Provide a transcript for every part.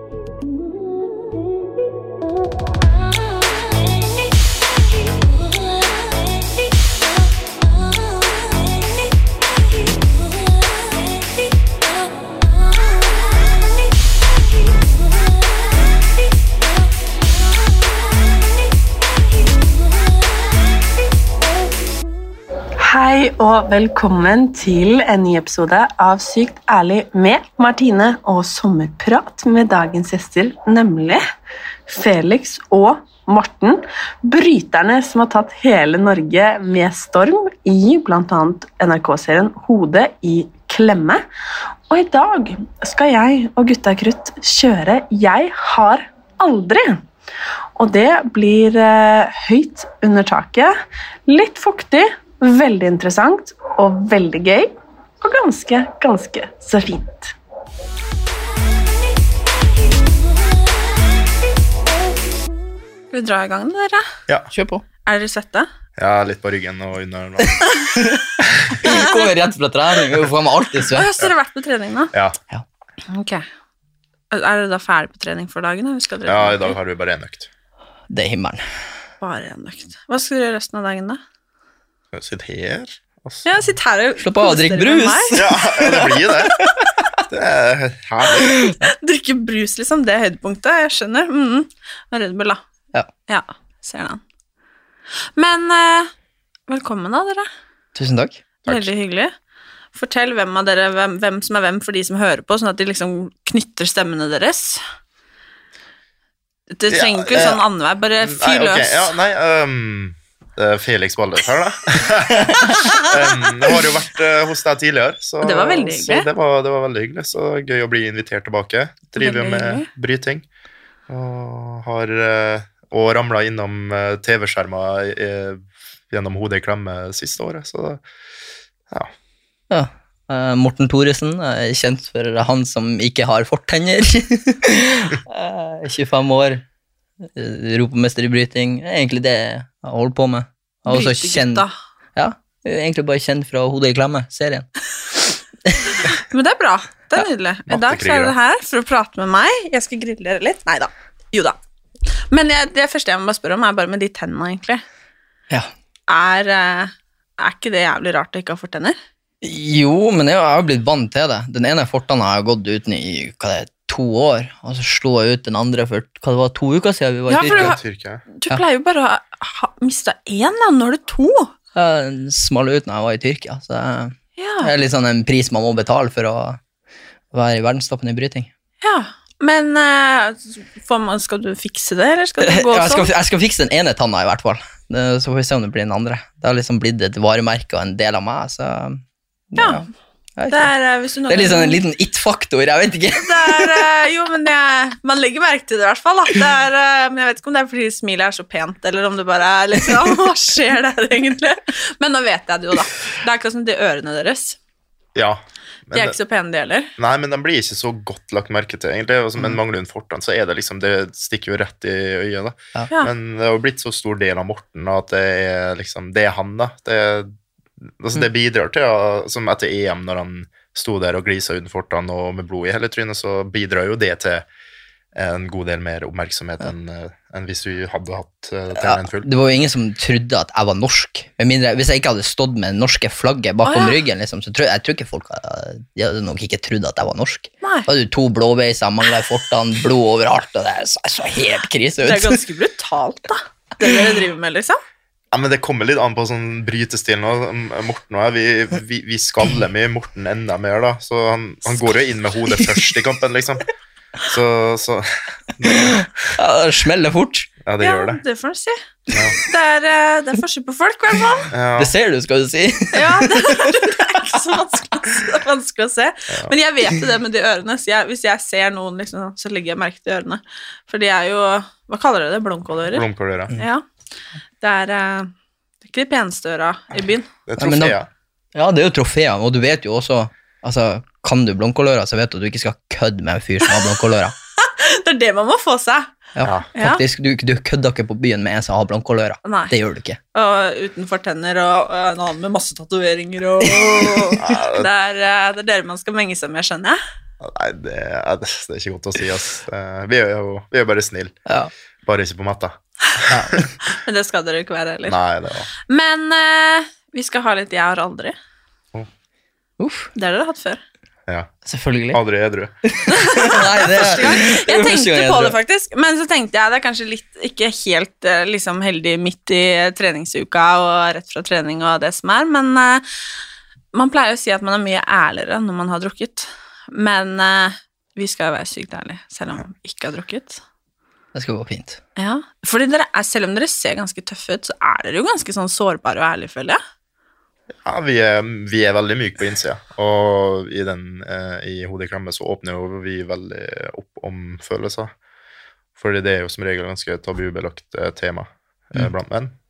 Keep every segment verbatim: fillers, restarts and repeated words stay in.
Hei og velkommen til en ny episode av Sykt ærlig med Martine og sommerprat med dagens gjester, nemlig Felix og Morten, bryterne som har tatt hele Norge med storm i blant annet N R K-serien Hodet i klemme. Og i dag skal jeg og Gutta Krutt kjøre Jeg har aldri. Og det blir eh, høyt under taket, litt fuktig, veldig interessant og veldig gøy, og ganske, ganske så fint. Skal vi dra i gang, dere? Ja, kjør på. Er dere svette? Ja, litt på ryggen og under. Vi kommer rett fra trening, vi får meg alltid svett. Å, så har dere vært på trening nå? Ja. Ja. Ok. Er dere da ferdig på trening for dagen? Eller skal dere Ja, i dag har vi bare en økt. Det er himmelen. Bare en økt. Hva skal dere gjøre resten av dagen da? Sitt her. Også. Ja, sitt her og Slapp av å drikke brus. Ja, det blir det. Det er herlig. Drikke brus, liksom, det er høydepunktet, jeg skjønner. Mm. Red Bull, da. Ja. Ja, ser den. Men uh, velkommen da, dere. Tusen takk. Takk. Veldig hyggelig. Fortell hvem av dere, hvem, hvem som er hvem for de som hører på, sånn at de liksom knytter stemmene deres. Det trenger ikke Ja, sånn annenvei, bare fyr Nei, ok, løs. ja, nei, um, Felix Baldes her da. um, jeg har jo vært uh, hos deg tidligere, så, Det var veldig hyggelig. så det, var, det var veldig hyggelig, så gøy å bli invitert tilbake. Driver jo Veldig med hyggelig. bryting, og har uh, og ramlet innom uh, T V-skjermer uh, gjennom Hodet i klemme siste året, så ja. Ja. Uh, Morten Thoresen er kjent for han som ikke har fortenner. uh, tjuefem år, uh, Europamester i bryting, det er egentlig det jeg holder på med. Jeg er også kjent, Brytegutta. ja, jeg er egentlig bare kjent fra Hodet i klemme, serien. Men det er bra, det er nydelig. I dag så er Mattekrigere. dere her for å prate med meg. Jeg skal grille dere litt. Neida, jo da. Men jeg, det første jeg må bare spørre om er bare med de tennene, egentlig. Ja. Er, eh, er ikke det jævlig rart å ikke ha fortenner? Jo, men jeg har blitt vant til det. Den ene fortanna har jeg gått uten i hva det er, to år, og så slo jeg ut den andre for hva det var to uker siden vi var Ja, i for Tyrkia. du- Tyrkia. Du pleier jo bare å ha mistet én, da. Nå er det to. Jeg smalt ut når jeg var i Tyrkia, så det Ja, er litt sånn en pris man må betale for å være i verdenstoppen i bryting. ja. Men eh, får man, skal du fikse det, eller skal det gå jeg, skal, sånn? jeg skal fikse den ene tanna i hvert fall, det, så får vi se om det blir den andre. Det har liksom blitt et varemerke og en del av meg, så Ja. jeg vet Det ikke. er, eh, hvis du Det er litt sånn en liten it-faktor, jeg vet ikke. Det er, eh, jo, men jeg, man legger merke til det i hvert fall. Da. Det er, eh, men jeg vet ikke om det er fordi smilet er så pent, eller om det bare er litt sånn, hva skjer der egentlig? Men nå vet jeg det jo da. Det er akkurat som de ørene deres. Ja. De er ikke så pene de heller. Nei, men de blir ikke så godt lagt merke til, egentlig. Og som en mangler en fortann, så er det liksom, det stikker jo rett i øyet, da. Ja. Ja. Men det har jo blitt så stor del av Morten, da, at det er liksom, det er han, da. Det, altså, det bidrar til, ja, som etter E M, når han sto der og glisa uten fortann og med blod i hele trynet, så bidrar jo det til en god del mer oppmerksomhet enn, enn hvis du hadde hatt uh, Ja, tennene full. det var jo ingen som trodde at jeg var norsk. Med mindre, hvis jeg ikke hadde stått med det norske flagget bakom Å, ja. ryggen, liksom, så tror jeg, jeg tror ikke folk hadde, de hadde nok ikke trodd at jeg var norsk. Nei, Da hadde du to blåveiser, manglet i fortann, blod overalt, og det så, så helt krise ut. det er ganske brutalt da. Det dere driver med, liksom. Ja, men det kommer litt an på sånn brytestil nå. Morten og jeg, vi, vi, vi skaller med Morten enda mer, da. Så han, han går jo inn med hodet først i kampen, liksom. Så, så Ja, det smeller fort. ja, det Ja, gjør det. det får du si. Ja. Det er, eh, det er forskjell på folk, i hvert fall. Ja. Det ser du, skal du si. Ja, det, det er ikke så vanskelig, å se- det er vanskelig å se. Men jeg vet jo det med de ørene, så jeg, hvis jeg ser noen, liksom, så legger jeg merke til ørene. For de er jo, hva kaller dere det, blomkålører? Blomkåløra. Ja, det er, eh, det er ikke de peneste øra i byen. Det er Ja, men da- trofeer. Ja, det er jo trofeer, og du vet jo også, altså, kan du blomkåløra, så vet du at du ikke skal kødde med en fyr som har blomkåløra. Det er det man må få seg. Ja, Ja. Ja. faktisk, du, du kødder ikke på byen med en som har blomkåløra. Nei. Det gjør du ikke. Og utenfor tenner, og, og en annen med masse tatoveringer, og det er, eh, det er dere man skal menge seg med, skjønner jeg. Nei, det er, det er ikke godt å si, ass. Eh, Vi er jo vi er bare snill, Ja. bare ikke på matta. Ja. Men det skal dere ikke være heller. Nei, det var... Men eh, vi skal ha litt Jeg har aldri. Uff, Det har dere hatt før. Ja, selvfølgelig. aldri edru. Nei, det er Jeg første gang tenkte jeg på tror. det faktisk, men så tenkte jeg det er kanskje litt ikke helt eh, liksom heldig midt i treningsuka og rett fra trening og det som er, men eh, man pleier å si at man er mye ærligere når man har drukket. Men eh, vi skal jo være sykt ærlige, selv om vi ikke har drukket. Det skal gå fint. Ja, fordi dere er, selv om dere ser ganske tøffe ut, så er dere jo ganske sånn sårbare og ærlige, føler jeg. Ja, vi er, vi er veldig myke på innsida, og i, den, eh, i Hodet i klemme så åpner jo vi veldig opp om følelser. Fordi det er jo som regel ganske tabubelagt eh, tema eh, Mm. blant menn.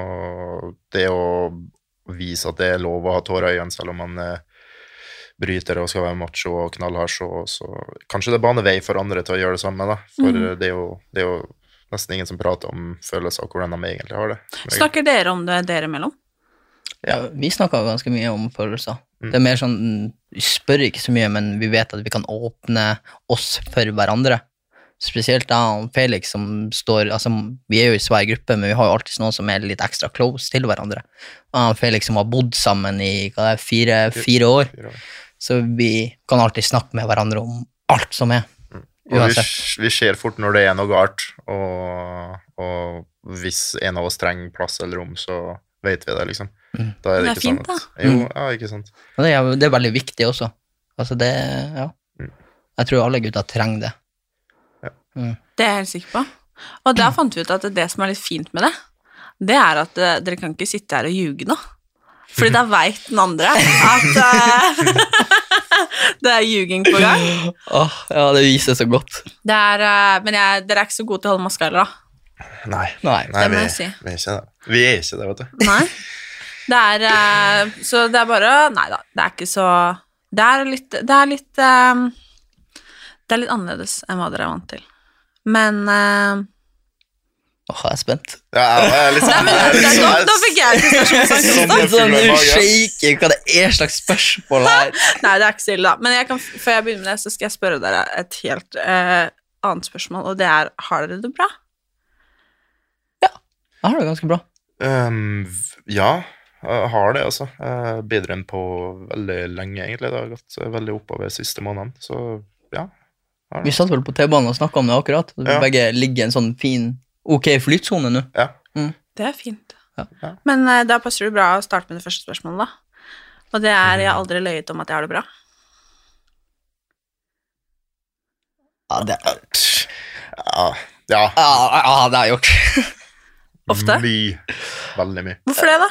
Og det å vise at det er lov å ha tårer i øynene selv om man eh, bryter og skal være macho og knallhard, så, så kanskje det baner vei for andre til å gjøre det samme, da. For Mm. eh, det, er jo, det er jo nesten ingen som prater om følelser og hvordan de egentlig har det. Snakker dere om det dere imellom? Ja, vi snakker ganske mye om følelser. Mm. Det er mer sånn, vi spør ikke så mye, men vi vet at vi kan åpne oss for hverandre. Spesielt da han Felix som står, altså vi er jo i svær gruppe, men vi har jo alltid noen som er litt ekstra close til hverandre. Og han Felix som har bodd sammen i hva det er, fire, fire år, så vi kan alltid snakke med hverandre om alt som er. Og vi, Uansett. vi ser fort når det er noe galt, og, og hvis en av oss trenger plass eller rom, så vet vi det, liksom. Mm. Da er det, Det er ikke fint, sånn at, da. Jo, Mm. ja, ikke sant. Og det er, det er veldig viktig også. Altså det, ja. Mm. Jeg tror alle gutter trenger det. Det er jeg helt sikker på. Og da fant vi ut at det som er litt fint med det, det er at eh, dere kan ikke sitte her og ljuge nå. Fordi da vet den andre at eh, det er ljuging på gang. Åh, ja, det viser så godt. Det er, eh, men jeg, dere er ikke så gode til å holde maska heller, da. Nei, Nei. nei det må vi, jeg si. vi er ikke det. Vi er ikke det, vet du. Nei. Det er eh, Så det er bare Nei da, det er ikke så Det er litt Det er litt eh, Det er litt annerledes enn hva dere er vant til. Men eh, Åh, jeg er spent. Ja, jeg er litt Nei, sånn, men jeg er litt da, sånn- da fikk jeg prestasjonsangst. Sånn- Sånn, fugler i du magen. shaker hva det er slags spørsmål her. Nei, det er ikke så ille, da. Men jeg kan, før jeg begynner med det, så skal jeg spørre dere et helt eh, annet spørsmål, og det er har dere det bra? Jeg har det ganske bra. Um, v- ja, jeg har det, altså. Uh, bedre enn på veldig lenge, egentlig. Det har gått uh, veldig oppover de siste månedene, så ja. har Vi det. satt vel på T-banen og snakket om det akkurat. Ja. Begge ligger i en sånn fin, ok flytsone nå. Ja. Det er fint. Ja. Ja. Men eh, da passer det bra å starte med det første spørsmålet, da. Og det er jeg har aldri løyet om at jeg har det bra. Ja, det, Ja, ja. ja, ja, det har jeg gjort. Ofte? Mye. Veldig mye. Hvorfor det, da?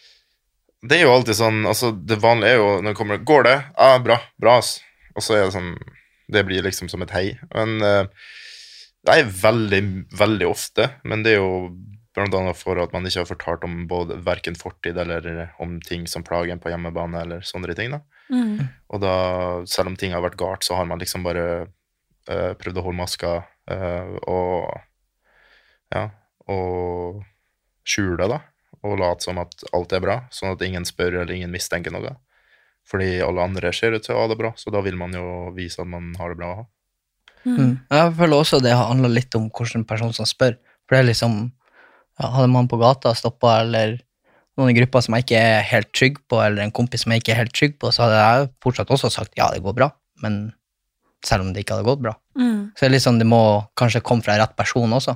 Det er jo alltid sånn, altså det vanlige er jo når det kommer, går det? Ja, bra, bra ass. Og så er det sånn, det blir liksom som et hei. Men uh, det er veldig, veldig ofte, men det er jo blant annet for at man ikke har fortalt om både hverken fortid eller om ting som plager en på hjemmebane eller sånne ting da. Mm. Og da, selv om ting har vært galt, så har man liksom bare uh, prøvd å holde maska uh, og ja, og skjule det da, og late som at alt er bra, sånn at ingen spør eller ingen mistenker noe. Fordi alle andre ser ut til å ha det bra, så da vil man jo vise at man har det bra. Mm. Mm. Jeg føler også det handler litt om hvilken person som spør. For det er liksom, ja, hadde man på gata stoppet, eller noen i gruppa som jeg ikke er helt trygg på, eller en kompis som jeg ikke er helt trygg på, så hadde jeg fortsatt også sagt, ja, det går bra, men selv om det ikke hadde gått bra. Mm. Så det er litt sånn, det må kanskje komme fra rett person også.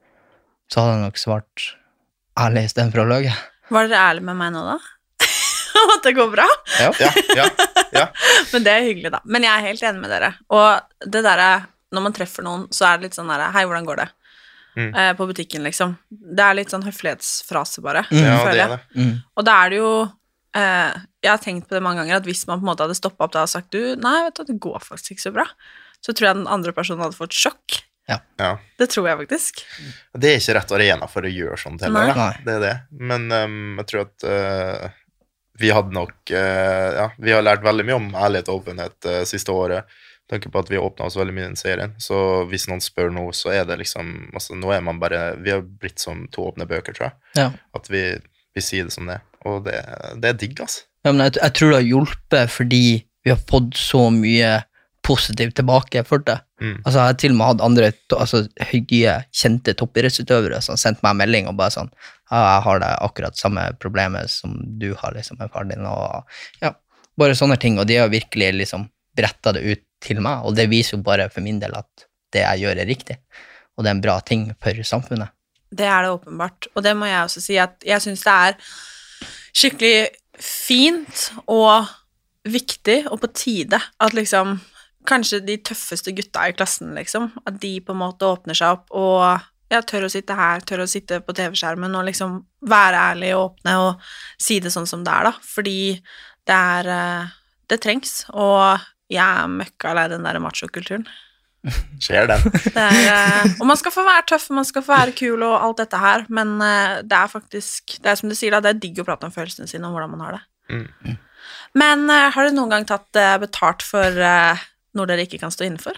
Så hadde jeg nok svart ærlig i stedet for å løge. Var dere ærlige med meg nå, da? Om at det går bra? Ja. Ja, ja, ja. Men det er hyggelig, da. Men jeg er helt enig med dere. Og det derre, når man treffer noen, så er det litt sånn derre, hei, hvordan går det? Mm. Eh, på butikken, liksom. Det er litt sånn høflighetsfrase, bare. Mm. Ja, føler det jeg. er det. Mm. Og da er det jo eh, Jeg har tenkt på det mange ganger, at hvis man på en måte hadde stoppet opp da og sagt du, nei, vet du, det går faktisk ikke så bra, så tror jeg den andre personen hadde fått sjokk. Ja. Det tror jeg faktisk. Det er ikke rett arena for å gjøre sånt heller, da. Nei. Det er det. Men um, jeg tror at uh, vi hadde nok uh, ja, vi har lært veldig mye om ærlighet og åpenhet uh, siste året. Tenker på at vi har åpnet oss veldig mye i den serien. Så hvis noen spør noe, så er det liksom altså, nå er man bare, vi har blitt som to åpne bøker, tror jeg. Ja. At vi, vi sier det som det. Og det, det er digg, altså. Ja, men jeg, jeg tror det har hjulpet fordi vi har fått så mye positivt tilbake for det. Mm. Altså, jeg har til og med hatt andre to- altså, høye, kjente toppidrettsutøvere som sendte meg en melding og bare sånn, ja, jeg har det akkurat samme problemet som du har liksom med faren din, og ja, bare sånne ting, og de har virkelig liksom brettet det ut til meg, og det viser jo bare for min del at det jeg gjør er riktig, og det er en bra ting for samfunnet. Det er det åpenbart, og det må jeg også si at jeg synes det er skikkelig fint og viktig og på tide at liksom kanskje de tøffeste gutta i klassen, liksom, at de på en måte åpner seg opp og ja, tør å sitte her, tør å sitte på T V-skjermen og liksom være ærlig og åpne og si det sånn som det er da, fordi det er, det trengs, og jeg er møkka lei den der macho-kulturen. Skjer den. Det er, og man skal få være tøff, man skal få være kul og alt dette her, men det er faktisk, det er som du sier da, det er digg å prate om følelsene sine og hvordan man har det. Mm. Men har du noen gang tatt betalt for noe dere ikke kan stå innenfor?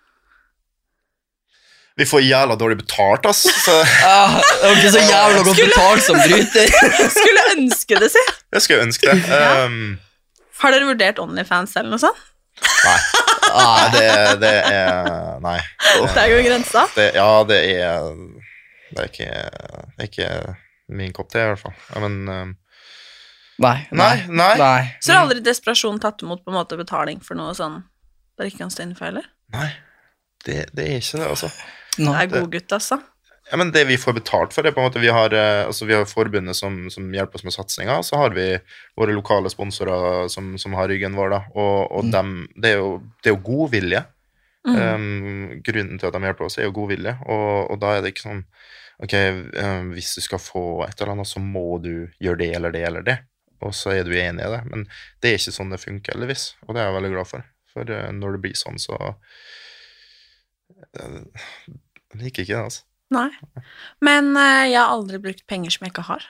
Vi får jævla dårlig betalt, ass. Så. Ah, det var ikke så jævla godt betalt som bryter. Skulle ønske det, si. Jeg skulle ønske det. Ja. Um, Har dere vurdert OnlyFans eller noe sånt? nei. Nei, det, det er... Nei. Det er jo grensa. Det, ja, det er... Det er ikke, det er ikke min kopp te, i hvert fall. Ja, men... Um, Nei, nei, nei. nei. Så har aldri desperasjon tatt imot på en måte betaling for noe sånn dere ikke kan stå innenfor, eller? Nei, det, det er ikke det, altså. Det er god gutt, altså. Ja, men det vi får betalt for det, på en måte, vi har, altså, vi har forbundet som, som hjelper oss med satsninger, så har vi våre lokale sponsorer som, som har ryggen vår, da, og, og Mm. dem, det er jo, det er jo god vilje. Mm. Um, grunnen til at de hjelper oss er jo god vilje, og, og da er det ikke sånn, ok, um, hvis du skal få et eller annet, så må du gjøre det eller det eller det, og så er du enig i det, men det er ikke sånn det funker, heldigvis, og det er jeg veldig glad for, for uh, når det blir sånn, så uh, jeg liker ikke det, altså. Nei. Men eh, jeg har aldri brukt penger som jeg ikke har.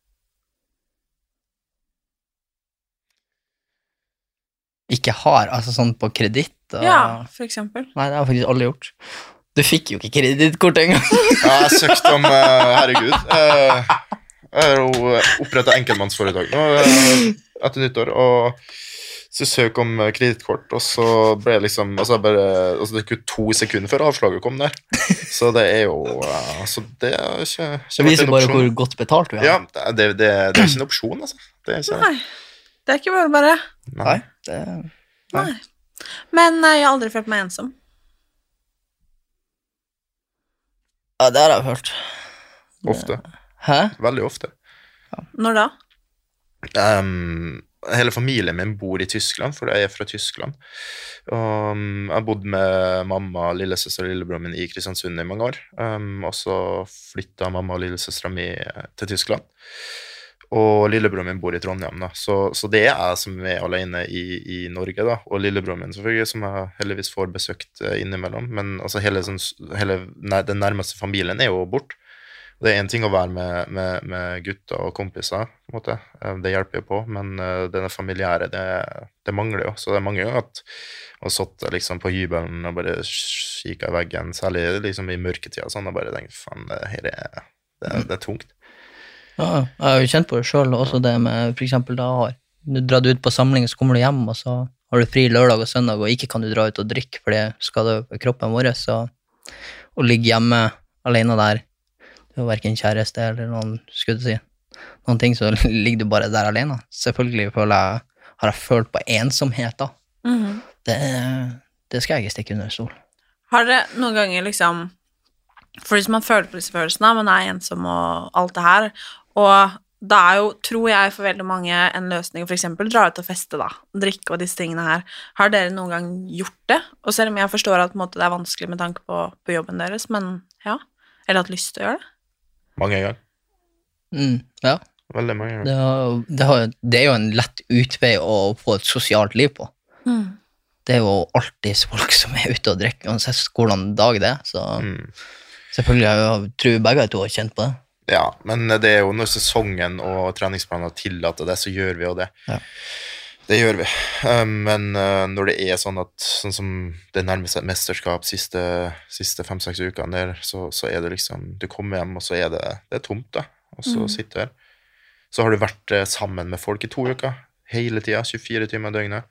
Ikke har, altså sånn på kreditt. Og... Ja, for eksempel. Nei, det har jeg faktisk aldri gjort. Du fikk jo ikke kredittkort engang. Ja, jeg søkte om, uh, herregud, uh, jeg har jo opprettet enkeltmannsforetak nå, uh, etter nyttår, og så søk om kredittkort, og så ble det liksom, altså bare, altså det gikk to sekunder før avslaget kom der, så det er jo, uh, altså det er ikke, ikke Det viser bare hvor godt betalt vi har. Ja, det, det, det, det er ikke en opsjon, altså. Det er ikke det. Nei, det er ikke bare bare. Nei, det... Nei. Men eh, jeg har aldri følt meg ensom. Ja, det har jeg hørt. Ofte. Hæ? Veldig ofte. Når da? Um, hele familien min bor i Tyskland, for jeg er fra Tyskland. Um, jeg har bodd med mamma, lillesøster og lillebroren min i Kristiansund i mange år. Um, og så flyttet mamma og lillesøstera mi til Tyskland. Og lillebroren min bor i Trondheim, da. Så, så det er jeg som er alene i, i Norge, da. Og lillebroren min, selvfølgelig, som jeg heldigvis får besøkt innimellom. Men altså, hele, sånn, hele den nærmeste familien er jo bort. Det er en ting å være med, med, med gutter og kompiser, på en måte. Det hjelper jo på, men denne familiære, det, det mangler jo. Så det er mange ganger at jeg har satt liksom på hybelen og bare kikket i veggen, særlig liksom i mørketida, sånn, og bare tenkt, faen, det her er, det, det er tungt. Ja, jeg har jo kjent på det selv, også det med, for eksempel, da har du dratt ut på samling, så kommer du hjem, og så har du fri lørdag og søndag, og ikke kan du dra ut og drikke, for det skader kroppen vår, så å ligge hjemme alene der, det er jo hverken kjæreste eller noen, skulle du si, noen ting, så ligger du bare der alene. Selvfølgelig føler jeg, har jeg følt på ensomhet da. Mhm. Det, det skal jeg ikke stikke under stol. Har dere noen ganger liksom, for hvis man føler på disse følelsene, man er ensom og alt det her, og da er jo, tror jeg for veldig mange, en løsning, for eksempel dra ut og feste da, drikke og disse tingene her. Har dere noen gang gjort det? Og selv om jeg forstår at på en måte, det er vanskelig med tanke på, på jobben deres, men ja, eller hatt lyst til å gjøre det? Mange ganger. Mm, ja. Veldig mange ganger. Det, har, det, har, det er jo en lett utvei å få et sosialt liv på. Mm. Det er jo alltid folk som er ute og drikker, uansett hvordan dag det er, så Mm. selvfølgelig jeg tror vi begge to har kjent på det. Ja, men det er jo når sesongen og treningsplaner tillater det, så gjør vi jo det. Ja. Det gjør vi. Um, men uh, når det er sånn at, sånn som det nærmer seg et mesterskap siste, siste fem-seks ukene der, så, så er det liksom, du kommer hjem, og så er det, det er tomt da, og så Mm. sitter du her. Så har du vært uh, sammen med folk i to uker, hele tiden, tjuefire timer i døgnet.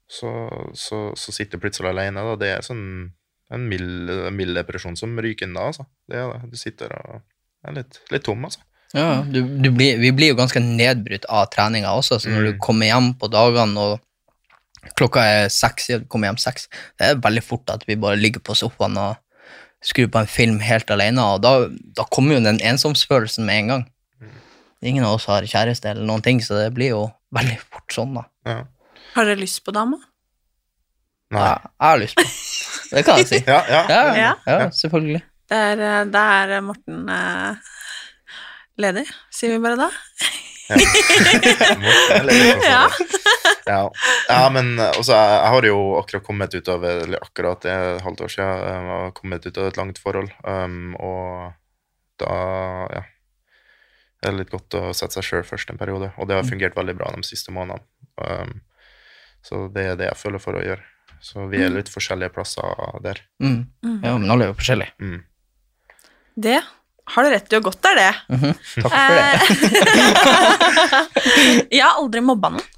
så, så, så sitter du plutselig alene. Da. Det er sånn en mild, mild depresjon som ryker inn da. Altså. Det er det. Du sitter og er litt, litt tom, altså. Ja, du, du blir, vi blir jo ganske nedbrutt av treninga også, så når Mm. du kommer hjem på dagene og klokka er seks, du kommer hjem seks, det er veldig fort at vi bare ligger på sofaen og skrur på en film helt alene, og da, da kommer jo den ensomhetsfølelsen med en gang. Ingen av oss har kjæreste eller noen ting, så det blir jo veldig fort sånn da. Ja. Har dere lyst på dame? Nei. Ja, jeg har lyst på. Det kan jeg si. Ja, ja. Ja, Ja. ja, selvfølgelig. Det er, eh, det er Morten eh, ledig, sier vi bare da. Morten er litt for Ja. farlig. Ja. Ja, men også, jeg, jeg har jo akkurat kommet ut av, eller akkurat det er et halvt år siden, jeg har kommet ut av et langt forhold, um, og da, ja, det er litt godt å sette seg selv først en periode, og det har fungert veldig bra de siste månedene. Um, så det er det jeg føler for å gjøre. Så vi er litt forskjellige plasser der. Mm. Ja, men alle er jo forskjellige. Mm. Det har du rett til å godt er det. Mhm. Takk for det. Eh, jeg har aldri mobba noen.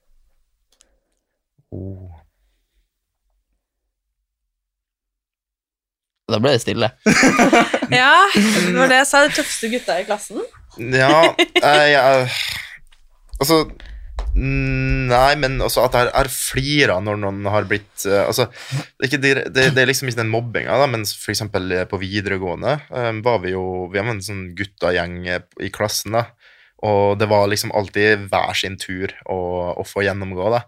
Oh. Da ble det stille. Ja, det var det jeg sa, de tøffeste gutta i klassen. Ja, jeg, jeg altså nei, men også at jeg er flira når noen har blitt uh, altså, det er, ikke, dire- det, det er liksom ikke den mobbinga da, men for eksempel eh, på videregående um, var vi jo, vi var en sånn guttagjeng eh, i klassen da, og det var liksom alltid hver sin tur å, å få gjennomgå da,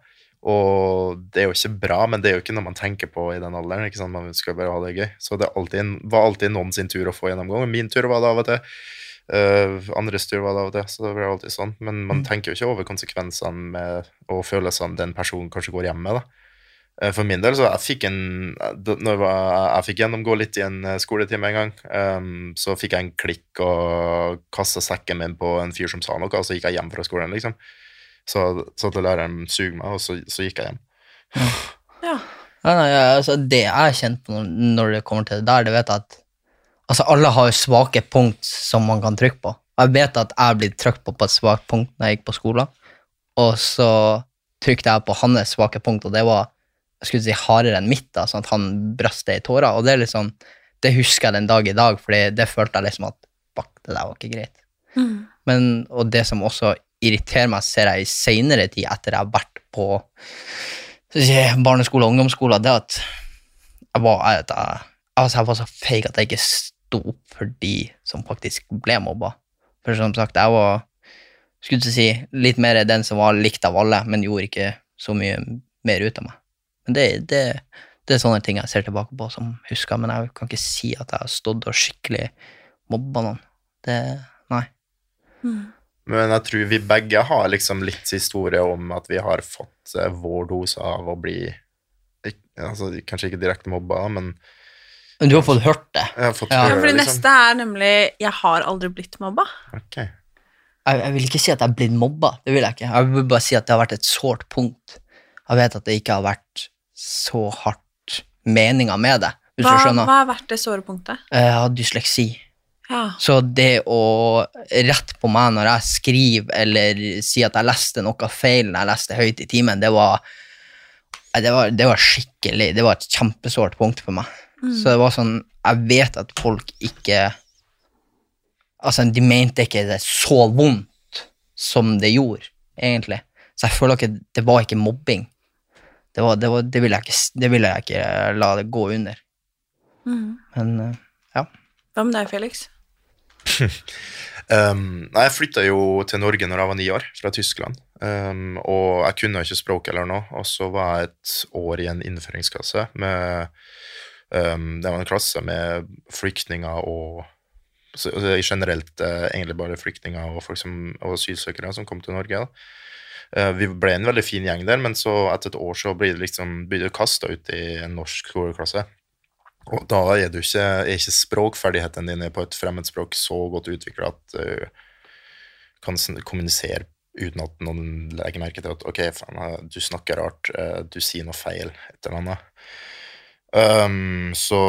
og det er jo ikke bra, men det er jo ikke noe man tenker på i den alderen, ikke sant, man skal bare ha det gøy, så det er alltid, en- var alltid noen sin tur å få gjennomgå, og min tur var det av og til. Uh, andre styr var det av og til, så det ble alltid sånn, men man tenker jo ikke over konsekvensene med, og følelsene den personen kanskje går hjem med da. Uh, for min del, så jeg fikk en da- når jeg, var, jeg fikk gjennomgå litt i en uh, skoletime en gang, um, så fikk jeg en klikk og kastet sekken min på en fyr som sa noe, og så gikk jeg hjem fra skolen liksom, så, så at læreren sug meg, og så, så gikk jeg hjem. Ja. Ja, nei, ja, altså, det jeg kjente på når, når det kommer til det der, det vet jeg at altså, alle har jo svake punkt som man kan trykke på. Jeg vet at jeg ble trykt på på et svakt punkt når jeg gikk på skolen, og så trykte jeg på hans svake punkt, og det var, jeg skulle si, hardere enn mitt da, sånn at han brøste i tårer, og det er liksom, det husker jeg den dag i dag, fordi det følte jeg liksom at, bak, det der var ikke greit. Mm. Men, og det som også irriterer meg, ser jeg i senere tid, etter jeg har vært på så å si, barneskole og ungdomsskole, det er at jeg var, jeg, jeg, altså, jeg var så feig at jeg ikke sto opp for de som faktisk ble mobba. For som sagt, jeg var, skulle ikke si, litt mer den som var likt av alle, men gjorde ikke så mye mer ut av meg. Men det, det, det er sånne ting jeg ser tilbake på som husker, men jeg kan ikke si at jeg har stått og skikkelig mobba noen. Det, nei. Mm. Men jeg tror vi begge har liksom litt historie om at vi har fått eh, vår dose av å bli, ik- altså, kanskje ikke direkte mobba, men Men du har fått hørt det. jeg har fått Ja. Ja, høre for det liksom. neste er nemlig, jeg har aldri blitt mobba. Ok. Jeg, jeg vil ikke si at jeg er blitt mobba, det vil jeg ikke. Jeg vil bare si at det har vært et sårt punkt. Jeg vet at det ikke har vært så hardt meninger med det, hvis Hva, du skjønner. hva har vært det såre punktet? Jeg har dysleksi. Ja. Så det å rette på meg når jeg skriver, eller si at jeg leste noe feil når jeg leste høyt i timen, det var, nei, det var, det var skikkelig, det var et kjempesårt punkt for meg. Mm. Så det var sånn, jeg vet at folk ikke, altså de mente ikke det så vondt som det gjorde, egentlig. Så jeg føler ikke, det var ikke mobbing. Det, var, det, var, det, ville jeg ikke, det ville jeg ikke la det gå under. Mm. Men eh, ja. Hva med deg, Felix? Um, nei, jeg flyttet jo til Norge når jeg var ni år, fra Tyskland, um, og jeg kunne ikke språk eller noe, og så var jeg et år i en innføringsklasse med, um, det var en klasse med flyktninger og, så, altså, generelt eh, egentlig bare flyktninger og folk som, og asylsøkere som kom til Norge da. Uh, vi ble en veldig fin gjeng der, men så etter et år så ble det liksom, ble det kastet ut i en norsk skoleklasse. Og da er, du ikke, er ikke språkferdighetene dine på et fremmedspråk så godt utviklet at du kan sn- kommunisere uten at noen legger merke til at ok, faen, du snakker rart, eh, du sier noe feil, et eller annet. Um, så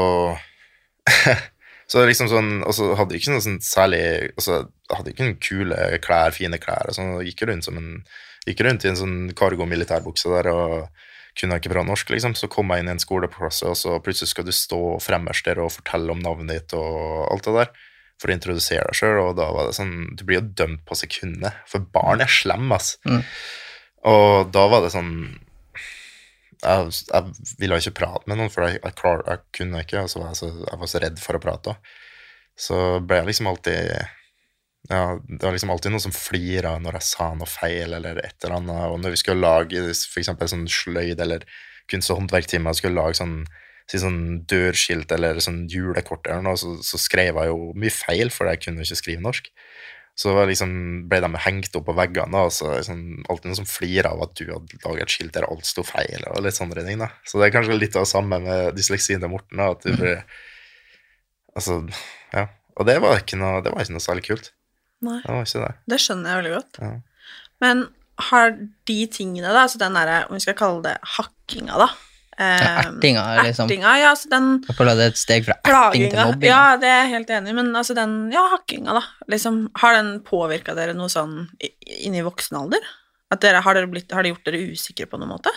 så liksom sånn, og så hadde jeg ikke noe sånn særlig, altså, jeg hadde ikke noen kule klær, fine klær, og sånn, og gikk rundt som en, gikk rundt i en sånn cargo militærbukse der, og kunne jeg ikke bra norsk, liksom. Så kom jeg inn i en skoleklasse, og så plutselig skal du stå fremmerst der og fortelle om navnet ditt og alt det der, for å introdusere deg selv, og da var det sånn, du blir jo dømt på sekundet, for barn er slem, ass. Mm. Og da var det sånn, jeg, jeg ville ikke prate med noen, for jeg, jeg, klar, jeg kunne ikke, altså, jeg, så, jeg var så redd for å prate. Så ble jeg liksom alltid, ja, det var liksom alltid noen som fliret når jeg sa noe feil, eller et eller annet, og når vi skulle lage, for eksempel sånn sløyd, eller kunst- og håndverktimer, jeg skulle lage sånn, si sånn dørskilt eller sånn julekort eller noe, så, så skrev jeg jo mye feil, for jeg kunne ikke skrive norsk. Så liksom ble de hengt opp på veggene, og så liksom, alltid noen som flirer av at du hadde laget et skilt der alt stod feil, og litt sånne ting da. Så det er kanskje litt av det samme med dysleksien til Morten, da, at du ble, altså, ja. Og det var ikke noe, det var ikke noe særlig kult. Nei, det var ikke det. Det skjønner jeg veldig godt. Ja. Men har de tingene da, altså den der, om vi skal kalle det hakkinga da, Ja, ertinga, liksom. Ertinga, ja, så den... Jeg føler det er et steg fra erting til mobbing. Ja, det er jeg helt enig, men altså den, ja, hakkinga da, liksom, har den påvirket dere noe sånn inn i voksen alder? At dere, har dere blitt, har det gjort dere usikre på noen måte?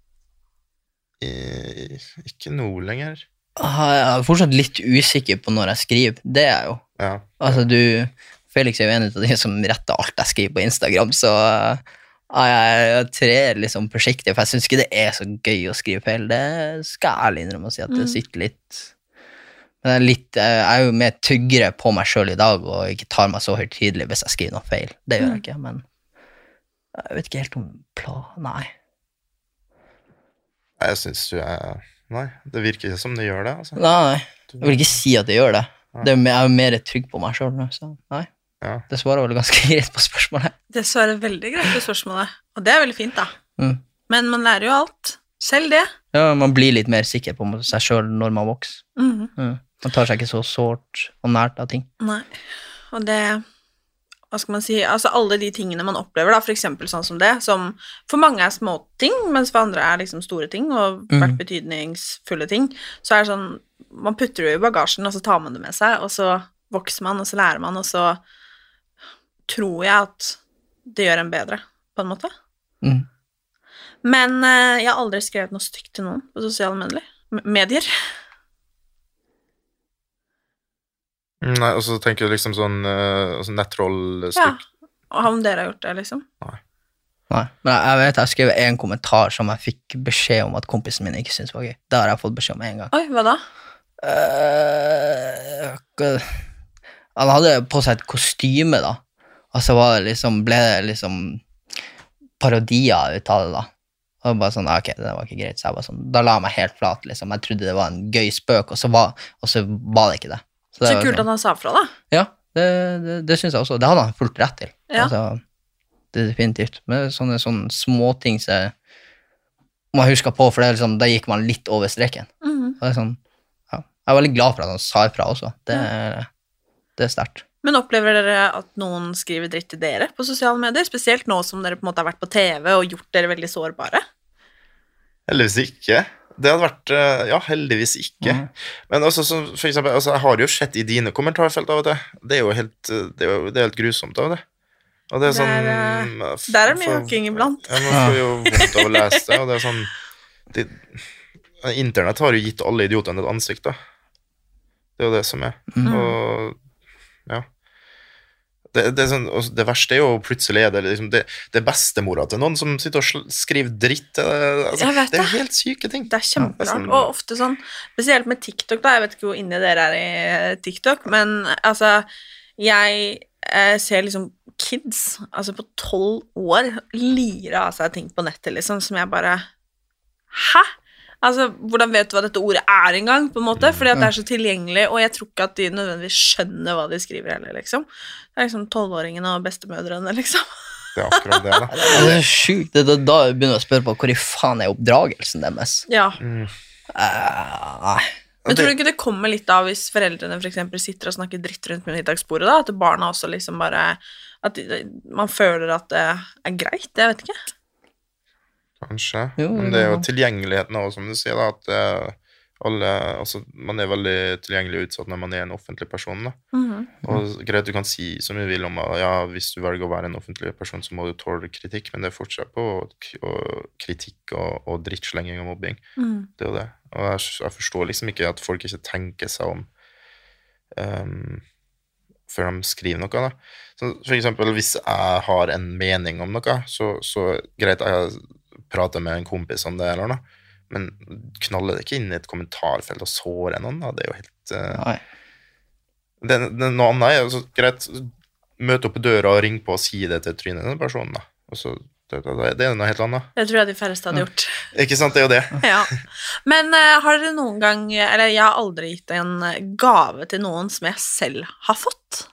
I, ikke noe lenger. Jeg er fortsatt litt usikker på når jeg skriver, det er jo. Ja. Altså du, Felix er jo en av de som retter alt jeg skriver på Instagram, så... Jeg trer liksom forsiktig, for jeg synes ikke det er så gøy å skrive feil. Det skal jeg ærlig innrømme å si at det sitter litt... Men jeg er, litt, jeg er jo mer tyggere på meg selv i dag, og ikke tar meg så høytidelig hvis jeg skriver noe feil. Det gjør jeg ikke, men jeg vet ikke helt om plan... Nei. Jeg synes du er... Nei, det virker ikke som det gjør det, altså. Nei, jeg vil ikke si at det gjør det. det er, jeg er jo mer trygg på meg selv nå, så nei. Ja. Det svarer vel ganske greit på spørsmålet. Det svarer veldig greit på spørsmålet, og det er veldig fint da. Mm. Men man lærer jo alt, selv det. Ja, man blir litt mer sikker på seg selv når man vokser. Mm. Mm. Man tar seg ikke så sårt og nært av ting. Nei, og det, hva skal man si, altså alle de tingene man opplever da, for eksempel sånn som det, som for mange er små ting, mens for andre er liksom store ting, og hvert betydningsfulle ting, så er det sånn, man putter det i bagasjen, og så tar man det med seg, og så vokser man, og så lærer man, og så tror jeg at det gjør en bedre, på en måte. Mm. Men uh, jeg har aldri skrevet noe stygt til noen på sosiale medier. medier. Nei, og så tenker du liksom sånn uh, altså nettroll-stygt. Ja, og om dere har gjort det, liksom. Nei. Nei, men jeg vet jeg skrev en kommentar som jeg fikk beskjed om at kompisen min ikke synes var gøy. Det har jeg fått beskjed om en gang. Oi, hva da? Uh, han hadde på seg et kostyme da. Og så var det liksom, ble det liksom parodier ut av det da. Og bare sånn, ok, det var ikke greit. Så jeg bare sånn, da la jeg meg helt flat, liksom. Jeg trodde det var en gøy spøk, og så var, og så var det ikke det. Så, det så kult sånn, at han sa fra da. Ja, det, det, det synes jeg også. Det hadde han fullt rett til. Ja. Altså, det er definitivt. Men sånne, sånne små ting så må jeg huske på, for det er liksom, da gikk man litt over streken. Mm. Og det er sånn, ja. Jeg er veldig glad for at han sa ifra også. Det, ja. det er sterkt. Men opplever dere at noen skriver dritt til dere på sosiale medier, spesielt nå som dere på en måte har vært på T V og gjort dere veldig sårbare? Heldigvis ikke. Det hadde vært, ja, heldigvis ikke. Mm. Men altså, så, for eksempel, altså, jeg har jo sett i dine kommentarfelt av det. Det er jo helt, det er jo, det er helt grusomt av det. Og det er sånn... Der, der er mye hakking iblant. Ja, man får jo vondt av å lese det, og det er sånn... Det, internett har jo gitt alle idiotene et ansikt, da. Det er jo det som er. Mm. Og, ja. Det, det, er sånn, det verste er jo plutselig er det, liksom, det, det bestemora til noen som sitter og skriver dritt. Altså, det er jo helt syke ting. Det er kjemperart, ja, sånn, og ofte sånn, spesielt med TikTok da, jeg vet ikke hvor inne dere er i TikTok, men altså, jeg eh, ser liksom kids, altså på tolv år, lire av seg ting på nettet, liksom, som jeg bare, hæ? Altså, hvordan vet du hva dette ordet er en gang, på en måte? Fordi at det er så tilgjengelig, og jeg tror ikke at de nødvendigvis skjønner hva de skriver heller, liksom. Det er liksom tolvåringene og bestemødrene, liksom. Det er akkurat det, da. Det er sykt. Det, da, da begynner jeg å spørre på hvor i faen er oppdragelsen deres. Ja. Mm. Uh, Men tror du ikke det kommer litt av hvis foreldrene for eksempel sitter og snakker dritt rundt middagsbordet, da? At barna også liksom bare, at man føler at det er greit, jeg vet ikke. Kanskje, jo, men det er jo tilgjengeligheten også, som du sier da, at uh, alle, altså, man er veldig tilgjengelig og utsatt når man er en offentlig person. Da. Mhm. Og greit, du kan si som du vil om at ja, hvis du velger å være en offentlig person, så må du tåle kritikk, men det er fortsatt på k- og kritikk og, og drittslenging og mobbing. Mhm. Det er jo det. Og jeg, jeg forstår liksom ikke at folk ikke tenker seg om um, før de skriver noe. Da. Så for eksempel, hvis jeg har en mening om noe, så, så greit, jeg prater med en kompis om det, eller noe. Men knaller det ikke inn i et kommentarfelt og sårer noen, da? Det er jo helt... Uh, Nei. det, det, noe annet er jo så greit, møte opp på døra og ringe på og si det til trynet den personen, da. Og så, det, det, det er noe helt annet. Det tror jeg de færreste hadde gjort. Ikke sant, det er jo det. Ja. Men eh, har dere noen gang, eller jeg har aldri gitt en eh, gave til noen som jeg selv har fått.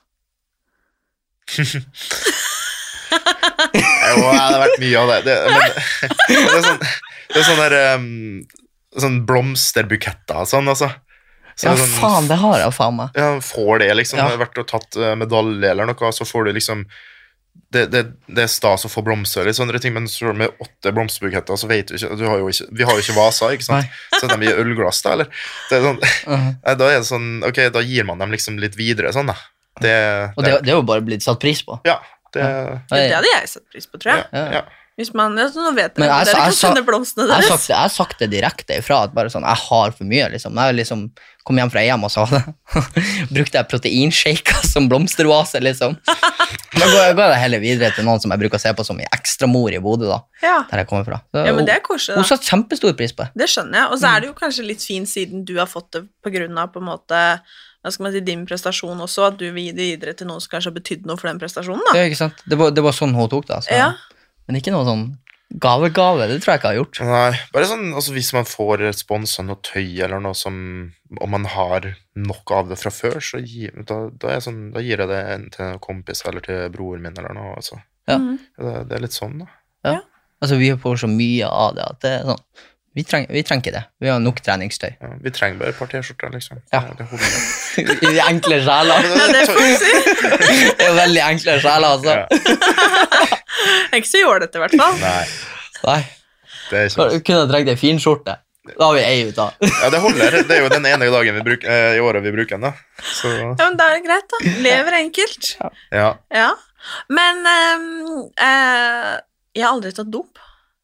Jo, det har vært mye av det. Det, men, det er sånn, det er sånn der um, sånn blomsterbuketter og sånn, altså. Så Ja, det er sånn, faen, det har jeg faen meg. Ja, får det liksom, Ja. har vært og tatt uh, medalje eller noe, så får du liksom det, det, det er stas å få blomster eller sånne ting, men så med åtte blomsterbuketter, så vet du ikke, du har jo ikke vi har jo ikke vaser, ikke sant? Så de gir ølglass da, eller? Det er sånn, Mhm. nei, da er det sånn, ok, da gir man dem liksom litt videre, sånn da. Det, Og det, det er jo bare blitt satt pris på. ja, det, Det hadde jeg satt pris på, tror jeg. ja, ja. Hvis man, ja, så nå vet Men dere, jeg- dere jeg kan sa- sende blomstene Jeg har, deres. sagt, jeg har sagt det direkte ifra at bare sånn, jeg har for mye, liksom. Jeg liksom kom hjem fra E M og sa det. Brukte jeg proteinshaker som blomstervase, liksom. Da går jeg, går jeg heller videre til noen som jeg bruker å se på som i ekstramor i Bodø, da, Ja. der jeg kommer fra. Så, Ja, men det er hun, koselig, hun da. satte kjempestor pris på det. Det skjønner jeg. Og så er det jo kanskje litt fint siden du har fått det på grunn av på en måte, hva skal man si, din prestasjon også, at du vil gi det videre til noen som kanskje har betydd noe for den prestasjonen, da. Ja, ikke sant? Det var, det var sånn hun tok det, altså. Ja. Men ikke noe sånn gave-gave, det tror jeg ikke jeg har gjort. Nei, bare sånn, altså hvis man får sponset noe tøy eller noe som, om man har nok av det fra før, så gi, da, da, er jeg sånn, da gir jeg det en, til en kompis eller til broren min eller noe, altså. Ja. Mhm. Det, det er litt sånn, da. Ja. Altså, vi får så mye av det at det er sånn, vi trenger, vi trenger ikke det. Vi har nok treningstøy. Ja, vi trenger bare et par t-skjorter, liksom. Ja. Det, det holder. De enkle sjeler. Ja, det får vi si. Det er veldig enkle sjeler, altså. Ja. Jeg er ikke så jålete, i hvert fall. Nei, Nei, det er ikke kunne jeg trengt en fin skjorte. Da har vi ei ut av. Ja, det holder. Det er jo den ene dagen vi bruker, eh, i året vi bruker den, da. Så, Ja, men da er det greit, da. Lever enkelt. ja. Ja. Men ehm, eh, jeg har aldri tatt dop.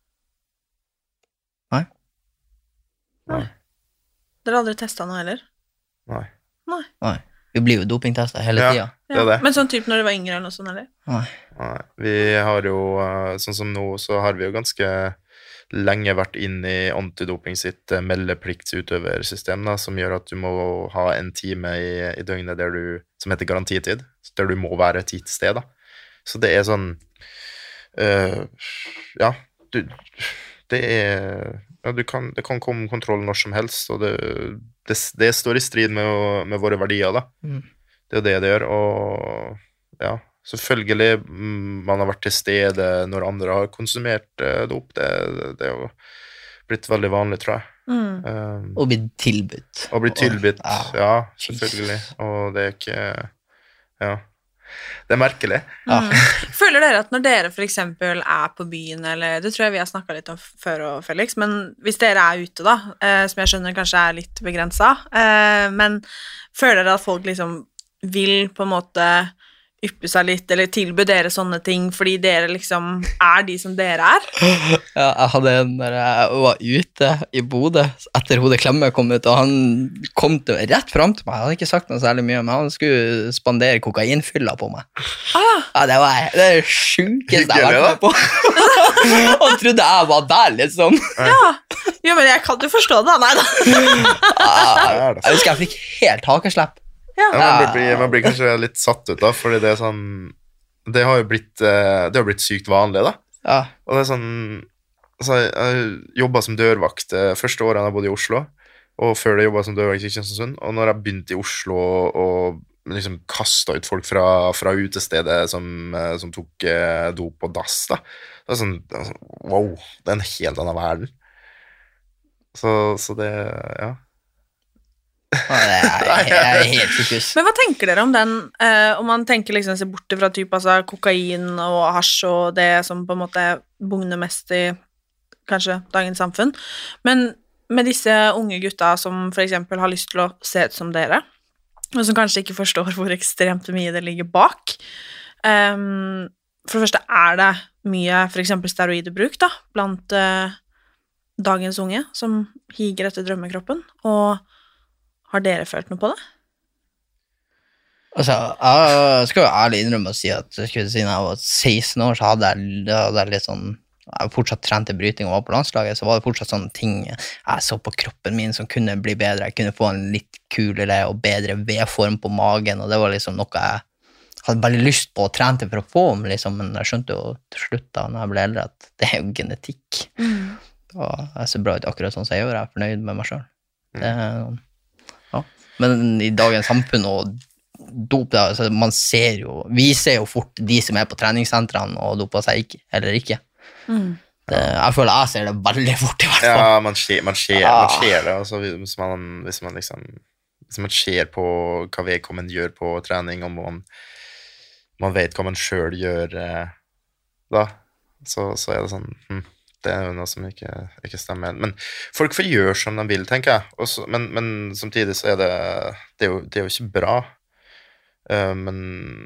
Nei. Nei. Dere har aldri testet noe heller? Nei. Nei, vi blir jo dopingtestet hele Ja. tida. Det er det. Men sånn type når du var yngre eller noe sånt, eller? Nei. Nei. Vi har jo, eh, sånn som nå, så har vi jo ganske lenge vært inn i antidoping sitt eh, meldepliktsutøversystem, da, som gjør at du må ha en time i, i døgnet der du, som heter garantitid, der du må være tid til sted, da. Så det er sånn, eh, ja, du, det er, ja, du kan, det kan komme kontroll når som helst, og det, det, det står i strid med, å- med våre verdier, da. Mm. Det er jo det det gjør, og ja, selvfølgelig, mm, man har vært til stede når andre har konsumert eh, dop, det, det er jo blitt veldig vanlig, tror jeg. Mm. Um, Og bli tilbudt. og bli tilbudt, Ja. ja, Jesus. selvfølgelig, og det er ikke, ja, det er merkelig. Ja. Mm. Føler dere at når dere for eksempel er på byen, eller det tror jeg vi har snakket litt om før, og Felix, men hvis dere er ute da, eh, som jeg skjønner kanskje er litt begrenset, eh, men føler dere at folk liksom vil på en måte yppe seg litt, eller tilby dere sånne ting, fordi dere liksom er de som dere er? Ja, jeg hadde en der jeg var ute i Bodø etter Hodet Klemme kom ut, og han kom til, rett frem til meg. Jeg hadde ikke sagt noe særlig mye, men han skulle spandere kokainfylla på meg. Ah, Ja, det var det er det sjukeste jeg har Hyggelig, vært med på. Han trodde jeg var der, liksom. jo, men jeg kan jo forstå det, nei da. Jeg jeg husker jeg fikk helt hakeslepp. Ja, man, blir, man blir kanskje litt satt ut da, fordi det er sånn, det har jo blitt, eh, det har blitt sykt vanlig da. Ja. Og det er sånn, altså, jeg jobbet som dørvakt eh, første året jeg bodde i Oslo, og før det jobbet som dørvakt i Kristiansund, og når jeg begynte i Oslo og liksom kastet ut folk fra, fra utestedet som, eh, som tok eh, dop på dass da, det er sånn, det er sånn, wow, det er en helt annen verden. Så, så det, ja. Ja, det er, jeg er helt sykehus. Men hva tenker dere om den, eh, om man tenker liksom se bort fra typ, altså, kokain og hasj og det som på en måte bugner mest i kanskje dagens samfunn, men med disse unge gutta som for eksempel har lyst til å se ut som dere, og som kanskje ikke forstår hvor ekstremt mye det ligger bak. Um, for det første er det mye for eksempel steroidebruk da, blant uh, dagens unge som higer etter drømmekroppen, og har dere følt noe på det? Altså, jeg skal jo ærlig innrømme å si at siden jeg var seksten år, så hadde jeg, hadde jeg litt sånn, jeg fortsatt trente bryting og var på landslaget, så var det fortsatt sånne ting jeg så på kroppen min som kunne bli bedre, jeg kunne få en litt kulere og bedre V-form på magen, og det var liksom noe jeg hadde veldig lyst på å trene for å få, liksom, men jeg skjønte jo til slutt da, når jeg ble eldre, at det er jo genetikk. Mm. Og jeg ser bra ut akkurat sånn som jeg gjør, jeg er fornøyd med meg selv. Det er, ja. Men i dagens samfunn og dop, da, altså, man ser jo, vi ser jo fort de som er på treningssentrene og doper seg ikke, eller ikke. Mm. Det, jeg føler jeg ser det veldig fort i hvert fall. Ja, man ser, man ser, ja. Man ser det, altså, hvis, man, hvis man liksom, hvis man ser på hva vedkommende gjør på trening, og man, man vet hva man selv gjør eh, da, så, så er det sånn, hm, det er jo noe som ikke, ikke stemmer. Men folk får gjøre som de vil, tenker jeg. Også, men, men samtidig så er det, det er jo, det er jo ikke bra. Uh, men,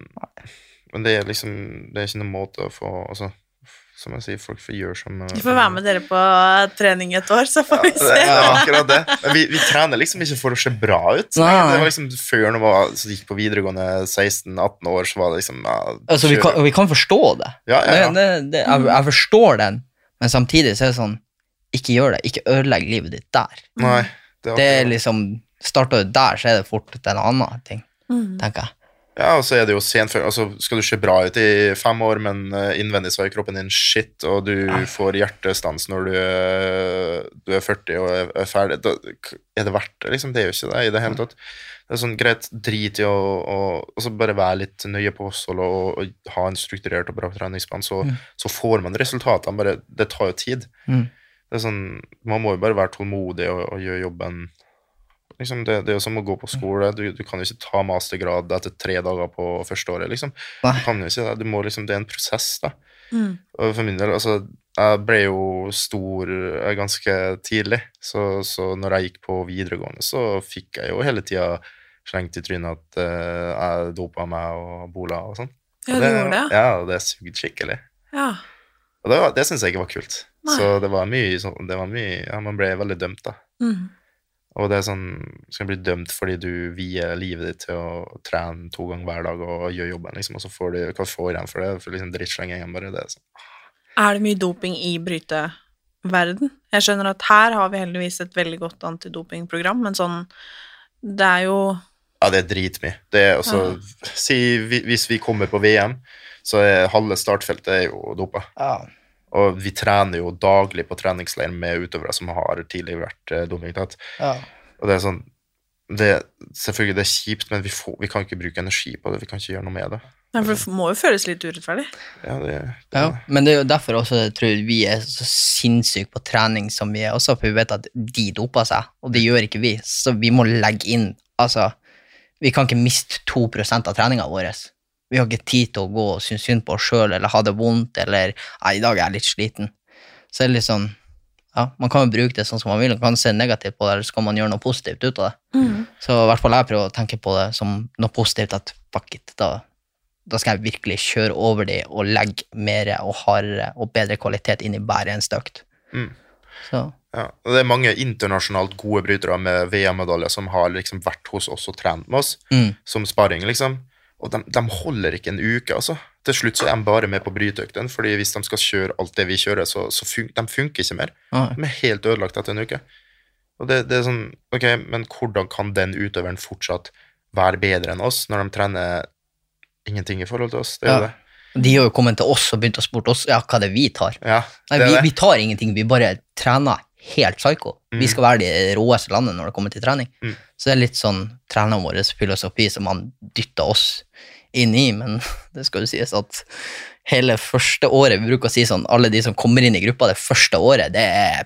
men det er liksom, det er ikke noen måte å få, altså, som jeg sier, folk får gjøre som... Uh, vi får være med dere på trening et år, så får vi se. Ja, det er akkurat det. Men vi, vi trener liksom ikke for å se bra ut. Det var liksom før når man gikk på videregående seksten atten år, så var det liksom... Ja, altså, vi kan, vi kan forstå det. Ja, ja, ja. Det, det, det, jeg, jeg forstår den, men samtidig så er det sånn, ikke gjør det, ikke ødelegg livet ditt der. Nei, det er, det er liksom, starter du der, så er det fort en annen ting, mm. tenker jeg. Ja, og så er det jo sent før, altså skal du se bra ut i fem år, men innvendig så er kroppen din shit, og du ja. får hjertestans når du, du er førti og er ferdig, da er det verdt det, liksom, det er jo ikke det i det hele tatt. Det er sånn greit drit i å og, og så bare være litt nøye på oss, og, og ha en strukturert og bra treningsplan, så, mm. så får man resultatene, bare det tar jo tid. Mm. Det er sånn, man må jo bare være tålmodig og, og gjøre jobben. Liksom det, det er jo som å gå på skole, du, du kan jo ikke ta mastergrad etter tre dager på første året, liksom. Du kan jo ikke det, du må liksom, det er en prosess da. Mm. Og for min del, altså, jeg ble jo stor ganske tidlig, så, så når jeg gikk på videregående, så fikk jeg jo hele tiden slengt i trynet at uh, jeg dopet meg og bola og sånn. Ja, og det, du gjorde det? Ja, og det sugde skikkelig. Ja. Og det, var, det synes jeg ikke var kult. Nei. Så det var mye, det var mye, ja, man ble veldig dømt da. Mm. Og det er sånn, skal bli dømt fordi du vier livet ditt til å trene to ganger hver dag og gjøre jobben, liksom, og så får du, hva får du igjen for det? For liksom drittslengingen bare det. Så. Er det mye doping i bryteverden? Jeg skjønner at her har vi heldigvis et veldig godt antidopingprogram, men sånn, det er jo... Ja, det er dritmye. Det er også, ja. Si, hvis vi kommer på V M, så er halve startfeltet er jo dopa. Ja. Og vi trener jo daglig på treningsleir med utøvere som har tidligere vært eh, dopingtatt. Ja. Og det er sånn, det, selvfølgelig det er kjipt, men vi, får, vi kan ikke bruke energi på det, vi kan ikke gjøre noe med det. Nei, for det må jo føles litt urettferdig. Ja, det, det ja, men det er jo derfor også, jeg tror vi er så sinnssykt på trening som vi er også, for vi vet at de doper seg, og det gjør ikke vi, så vi må legge inn, altså, vi kan ikke miste to prosent av treningen vår. Vi har ikke tid til å gå og synes synd på oss selv, eller ha det vondt, eller nei, i dag er jeg litt sliten. Så er det litt sånn, ja, man kan jo bruke det sånn som man vil, man kan se negativt på det, eller så kan man gjøre noe positivt ut av det. Mm. Så i hvert fall jeg prøver å tenke på det som noe positivt, at fuck it, da, da skal jeg virkelig kjøre over det, og legge mer og hardere og bedre kvalitet inn i hver en støkt. Mm. Så. Ja, og det er mange internasjonalt gode brytere med V M-medaljer som har liksom vært hos oss og trent med oss, mm. som sparring liksom. Og de, de holder ikke en uke, altså. Til slutt så er de bare med på brytøkten, fordi hvis de skal kjøre alt det vi kjører, så, så fun de funker ikke mer. Ah. De er helt ødelagt etter en uke. Og det, det er sånn, ok, men hvordan kan den utøveren fortsatt være bedre enn oss, når de trener ingenting i forhold til oss? Det er ja. det. De har jo kommet til oss og begynt å spørre oss, ja, hva det vi tar. Ja, Nei, det vi, det. vi tar ingenting, vi bare trener helt psyko. Mm. Vi skal være de råeste landet når det kommer til trening. Mm. Så det er litt sånn treneren vår filosofi som han dytter oss inn i, men det skal jo sies at hele første året, vi bruker å si sånn, alle de som kommer inn i gruppa det første året, det er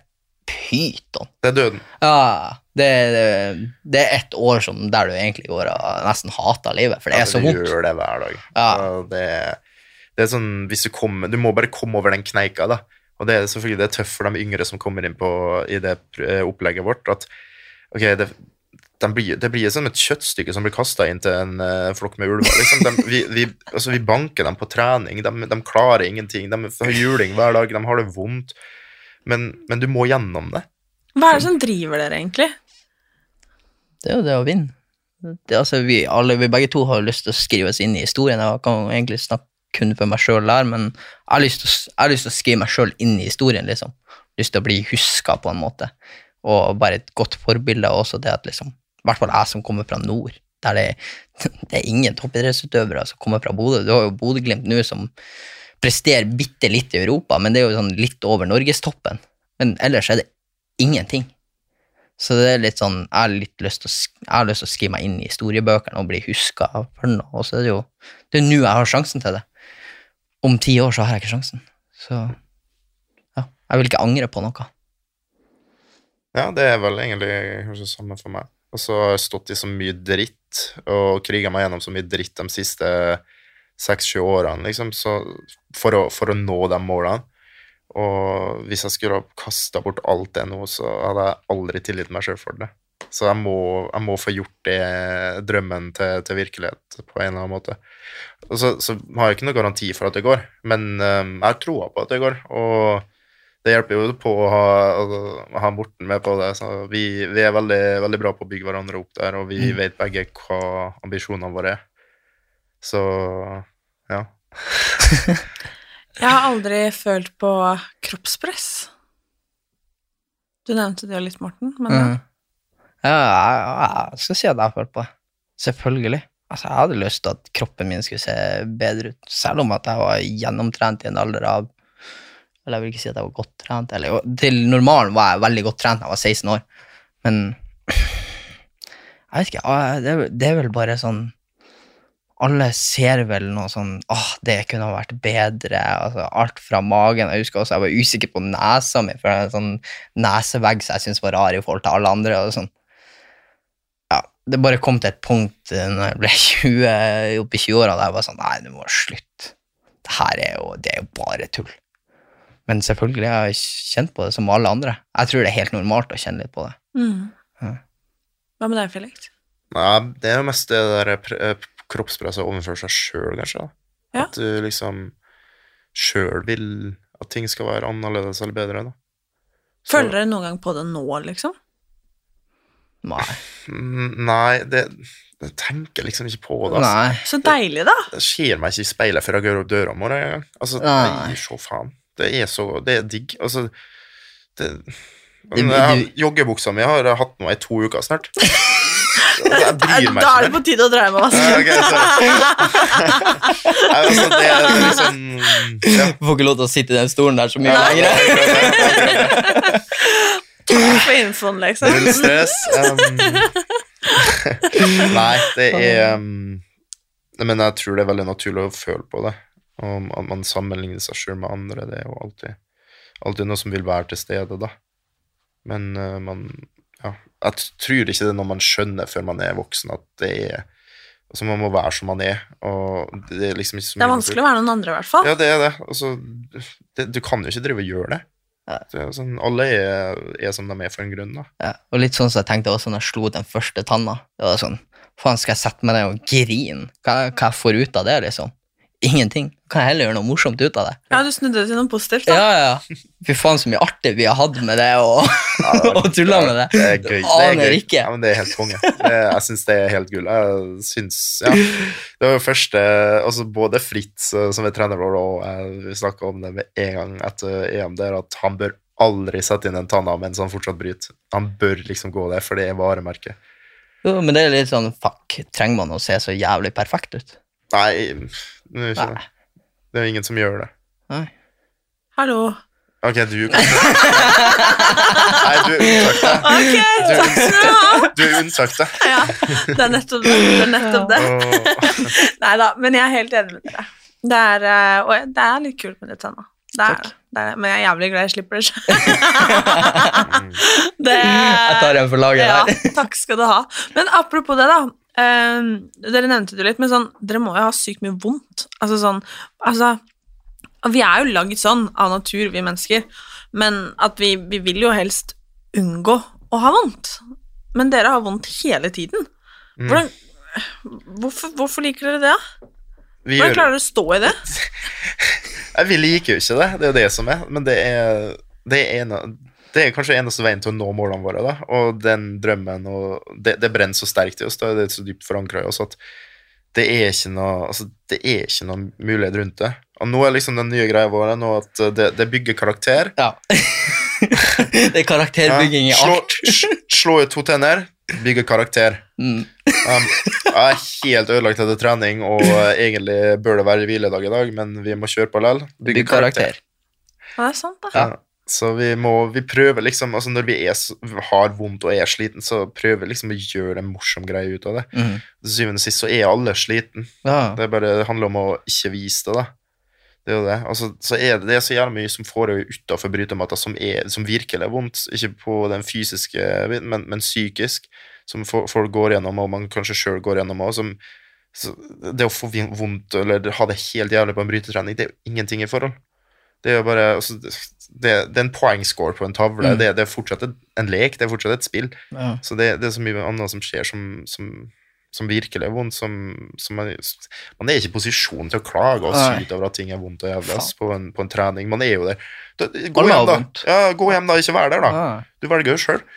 pyton. Det er døden. Ja, det, det, det er ett år som der du egentlig går og nesten hater livet, for det ja, er så vondt. Du gjør det hver dag. Ja. Det, det er sånn, hvis du kommer, du må bare komme over den kneika da, Og det er selvfølgelig det er tøft for de yngre som kommer inn på, i det opplegget vårt, at ok, det, de blir, det blir som et kjøttstykke som blir kastet inn til en uh, flokk med ulver. Liksom, de, vi, vi, altså, vi banker dem på trening, de, de klarer ingenting, de har juling hver dag, de har det vondt, men, men du må gjennom det. Hva er det som driver dere egentlig? Det er jo det å vinne. Det, altså, vi, alle, vi begge to har lyst til å skrive oss inn i historien. Jeg kan egentlig snakke kun for meg selv der, men jeg har lyst til, jeg har lyst til å skrive meg selv inn i historien, liksom. Lyst til å bli husket på en måte. Og bare et godt forbilde også det at liksom, i hvert fall jeg som kommer fra nord, der det, det er ingen toppidrettsutøvere som kommer fra Bodø. Du har jo Bodø-Glimt nå som presterer bitte litt i Europa, men det er jo sånn litt over Norgestoppen. Men ellers er det ingenting. Så det er litt sånn, jeg har litt lyst til å, jeg har lyst til å skrive meg inn i historiebøkene og bli husket for noe, og så er det jo, det er nå jeg har sjansen til det. Om ti år så har jeg ikke sjansen. Så, ja, jeg vil ikke angre på noe. Ja, det er vel egentlig kanskje samme for meg. Og så har jeg stått i så mye dritt, og kriget meg gjennom så mye dritt de siste seks-sju årene, liksom, så for å, for å nå de målene. Og hvis jeg skulle ha kastet bort alt det nå, så hadde jeg aldri tilgitt meg selv for det. Så jeg må, jeg må få gjort det drømmen til, til virkelighet på en eller annen måte. Og så, så har jeg ikke noe garanti for at det går, men um, jeg har troa på at det går, og det hjelper jo på å ha, å ha Morten med på det. Så vi, vi er veldig, veldig bra på å bygge hverandre opp der, og vi mm. vet begge hva ambisjonene våre er. Så, ja. Jeg har aldri følt på kroppspress. Du nevnte det jo litt, Morten, men mm. ja, jeg, jeg skal si at jeg har følt på det. Selvfølgelig. Altså, jeg hadde lyst til at kroppen min skulle se bedre ut, selv om at jeg var gjennomtrent i en alder av, eller jeg vil ikke si at jeg var godt trent, eller til normalen var jeg veldig godt trent da jeg var seksten år, men jeg vet ikke, det er, det er vel bare sånn, alle ser vel noe sånn, åh, det kunne ha vært bedre, altså, alt fra magen. Jeg husker også, jeg var usikker på nesa mi, for det er en sånn nesevegg som jeg synes var rar i forhold til alle andre, og sånn. Ja, det bare kom til et punkt når jeg ble tjue, oppe i tjue-åra, der jeg var sånn, nei, det må være slutt. Det her er jo, det er jo bare tull. Men selvfølgelig har jeg kjent på det som alle andre. Jeg tror det er helt normalt å kjenne litt på det. Mm. Ja. Hva med deg, Felix? Nei, det er jo mest det der kroppspresset overfor seg selv, kanskje. Da. Ja. At du liksom selv vil at ting skal være annerledes eller bedre. Da. Så, føler dere noen gang på det nå, liksom? Nei. Nei, det, det tenker jeg liksom ikke på det. Altså. Nei. Så deilig, da. Det, det skjer meg ikke i speilet før jeg går opp døra om morgenen. Altså, det er så faen. Det er så, det er digg. Altså, det... det jeg har, joggebuksa mi har jeg hatt nå i to uker snart. Jeg bryr meg da er det på tide å dreie med vasken. Ja, okay, Nei, altså, det er liksom ja. Du får ikke lov til å sitte i den stolen der så mye lenger. Takk for infoen, liksom. Null stress. Um, nei, det er um, men jeg tror det er veldig naturlig å føle på det. Og at man sammenligner seg selv med andre, det er jo alltid, alltid noe som vil være til stede, da. Men uh, man ja, jeg tror ikke det er noe man skjønner før man er voksen, at det er, altså man må være som man er, og det er liksom ikke så mye. Det er vanskelig å være noen andre, i hvert fall. Ja, det er det. Altså, det, du kan jo ikke drive og gjøre det. Ja. Det er sånn, alle er, er som de er for en grunn, da. Ja, og litt sånn som jeg tenkte også når jeg slo den første tanna. Det var sånn, faen skal jeg sette meg ned og grine? Hva, hva jeg får ut av det, liksom? Ingenting. Kan jeg heller gjøre noe morsomt ut av det? Ja, du snudde det til noe positivt, da. Ja, ja. Fy faen så mye artig vi har hatt med det, og, ja, det var, og tulla med det. Det er gøy. Du aner ikke. Ja, men det er helt konge. Det, jeg synes det er helt gull. Jeg synes, ja. Det var jo første, altså både Fritz, som er trener vår, og jeg snakket om det med en gang etter E M, det er at han bør aldri sette inn en tanna mens han fortsatt bryter. Han bør liksom gå der, for det er varemerket. Jo, men det er litt sånn, fuck, trenger man å se så jævlig perfekt ut? Nei, det er ikke det. Det er ingen som gjør det. Nei. Hallo. Ok, du kan Nei, du er unntatt det. Ok, du er takk skal du ha. Du er unntatt det. Ja, det er nettopp det. Det er nettopp det. Neida, men jeg er helt enig med dere. Det er, og det er litt kult med det tanna. Det er det. Det er, men jeg er jævlig glad jeg slipper det selv. Det Jeg tar en for laget der. Ja, takk skal du ha. Men apropos det da, Um, dere nevnte det litt, men sånn, dere må jo ha sykt mye vondt. Altså sånn, altså, Og vi er jo laget sånn av natur, vi mennesker, men at vi, vi vil jo helst unngå å ha vondt. Men dere har vondt hele tiden. Mm. Hvordan, hvorfor, hvorfor liker dere det? Vi Hvordan gjør- klarer dere å stå i det? Nei, vi liker jo ikke det, det er jo det som er, men det er, det er, en, det er kanskje eneste veien til å nå målene våre, da, og den drømmen, og det, det brenner så sterkt i oss, da, det er så dypt forankret i oss, at det er ikke noe, altså, det er ikke noe mulighet rundt det. Og nå er liksom den nye greia vår, nå at det, det bygger karakter. Ja. Det er karakterbygging i Ja, slå, alt. s- slå ut to tenner, bygge karakter. Mm. Um, jeg er helt ødelagt etter trening, og uh, egentlig bør det være hviledag i dag, men vi må kjøre på lell. Bygge Bygg karakter. Ja, det er sant, da. Ja. Så vi må, vi prøver liksom, altså når vi er, s- har vondt og er sliten, så prøver vi liksom å gjøre en morsom greie ut av det. Mm. Til syvende og sist så er alle sliten. Ja. Det er bare, det handler om å ikke vise det, da. Det er jo det. Altså, så er det, det er så jævlig mye som foregår utenfor brytematta som, er, som virkelig er vondt, ikke på den fysiske, biten, men, men psykisk, som for, folk går gjennom, og man kanskje selv går gjennom også, som, så det å få vin- vondt, eller ha det helt jævlig på en brytetrening, det er jo ingenting i forhold. Det er jo bare, altså, det, det, det er en poengscore på en tavle, Mm. det, det er fortsatt en, en lek, det er fortsatt et spill, Ja. så det, det er så mye annet som skjer som, som, som virkelig er vondt, som, som man, man er ikke i posisjon til å klage og Nei. syte over at ting er vondt og jævlig ass, Faen. på, en, på en trening. Man er jo der. Da, gå Alle har hjem da. vondt. Ja, gå hjem da, ikke vær der da. Ja. Du velger jo selv.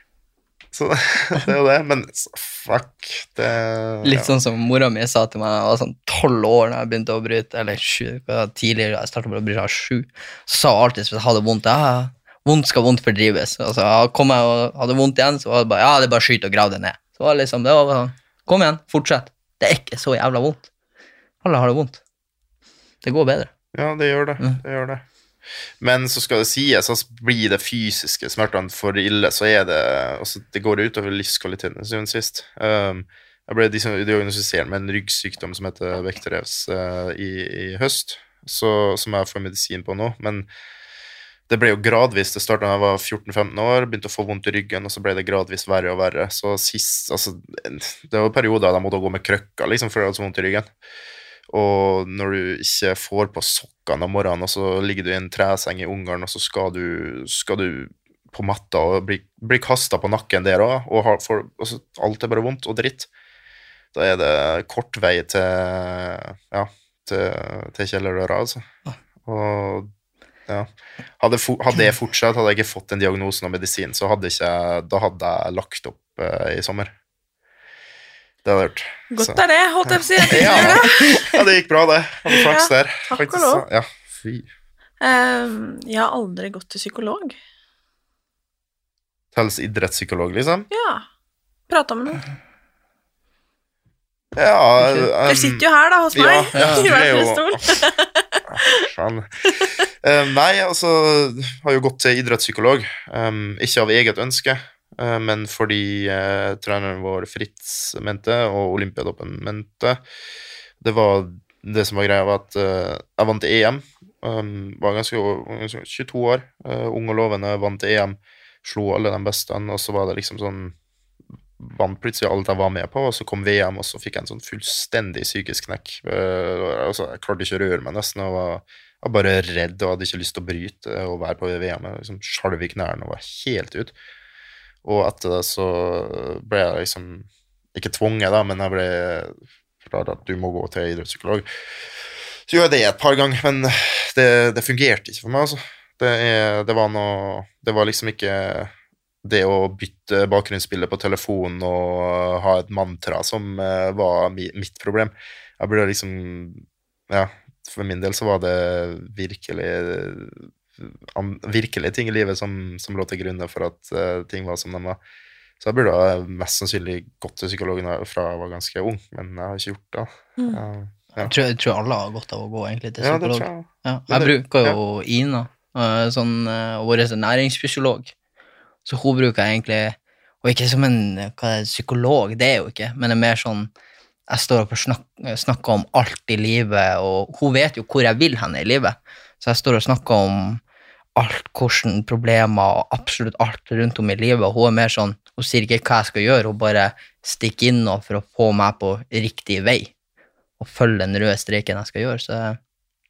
Så det er jo det, men fuck, det... Litt ja. sånn som mora mi sa til meg, jeg var sånn tolv år da jeg begynte å bryte, eller sju, tidligere, jeg startet på å bryte av sju, så sa hun alltid hvis jeg hadde vondt, ja, vondt skal vondt fordrives. Altså, kom jeg og hadde vondt igjen, så var det bare, ja, det er bare skyt og grav det ned. Så var det liksom, det var bare sånn, kom igjen, fortsett. Det er ikke så jævla vondt. Alle har det vondt. Det går bedre. Ja, det gjør det, Mm. det gjør det. Men så skal det sies, altså blir det fysiske smertene for ille, så er det, altså det går utover livskvaliteten, siden sist. Um, jeg ble diagnostisert med en ryggsykdom som heter Bechdels uh, i, i høst, så, som jeg får medisin på nå, men det ble jo gradvis, det startet da jeg var fjorten femten år, begynte å få vondt i ryggen, og så ble det gradvis verre og verre, så sist, altså, det var perioder da jeg måtte gå med krøkker, liksom, for jeg hadde så vondt i ryggen. Og når du ikke får på sokkene om morgenen, og så ligger du i en treseng i Ungarn, og så skal du, skal du på matta og bli, bli kastet på nakken der også, og, har, for, og så, alt er bare vondt og dritt. Da er det kort vei til, ja, til, til kjellerdøra, altså. Og ja, hadde, fo- hadde jeg fortsatt, hadde jeg ikke fått en diagnose og medisin, så hadde ikke, da hadde jeg lagt opp eh, i sommer. Det hadde jeg gjort. Godt Så- er det, holdt jeg på å si. Jeg tenker Ja, det. ja, det gikk bra det. Hadde flaks Ja, der. takk og faktisk. lov. Ja, fy. Ehm, jeg har aldri gått til psykolog. Telles idrettspsykolog, liksom? Ja, prata med noen. Ja, Dere um, sitter jo her da, hos meg. ja, I du hver er jo- sin stol. Faen. Um, nei, altså, har jo gått til idrettspsykolog. Um, ikke av eget ønske, uh, men fordi uh, treneren vår Fritz mente, og Olympiadoppen mente. Det var det som var greia, var at uh, jeg vant til E M. Um, var ganske, ganske tjueto år, uh, ung og lovende, vant til E M. Slo alle de beste, og så var det liksom sånn vant plutselig alt jeg var med på, og så kom V M, og så fikk jeg en sånn fullstendig psykisk knekk. Uh, altså, jeg klarte ikke å røre meg nesten, og var, jeg var bare redd, og hadde ikke lyst til å bryte og være på V M. Jeg liksom sjalv i knærne og var helt ut. Og etter det så ble jeg liksom, ikke tvunget da, men jeg ble klar at du må gå til idrettspsykolog. Så gjorde jeg det et par ganger, men det, det fungerte ikke for meg, altså. Det, er, det var noe, det var liksom ikke det å bytte bakgrunnsbildet på telefonen og ha et mantra som uh, var mi, mitt problem. Jeg ble liksom, ja, for min del så var det virkelig, um, virkelig ting i livet som, som lå til grunne for at uh, ting var som de var. Så jeg burde ha mest sannsynlig gått til psykologen fra jeg var ganske ung, men jeg har ikke gjort det. Mm. Ja, ja. Jeg tror, jeg tror alle har godt av å gå egentlig til Ja, det psykolog. tror jeg. Ja, Men jeg det- bruker jo Ina, uh, sånn, uh, vår næringsfysiolog, så hun bruker jeg egentlig, og ikke som en hva er det, psykolog, det er jo ikke, men det er mer sånn, jeg står opp og snak, snakker om alt i livet, og hun vet jo hvor jeg vil henne i livet, så jeg står og snakker om alt, hvordan problemer, og absolutt alt rundt om i livet, og hun er mer sånn, hun sier ikke hva jeg skal gjøre, hun bare stikker inn og for å få meg på riktig vei, og følge den røde streken jeg skal gjøre, så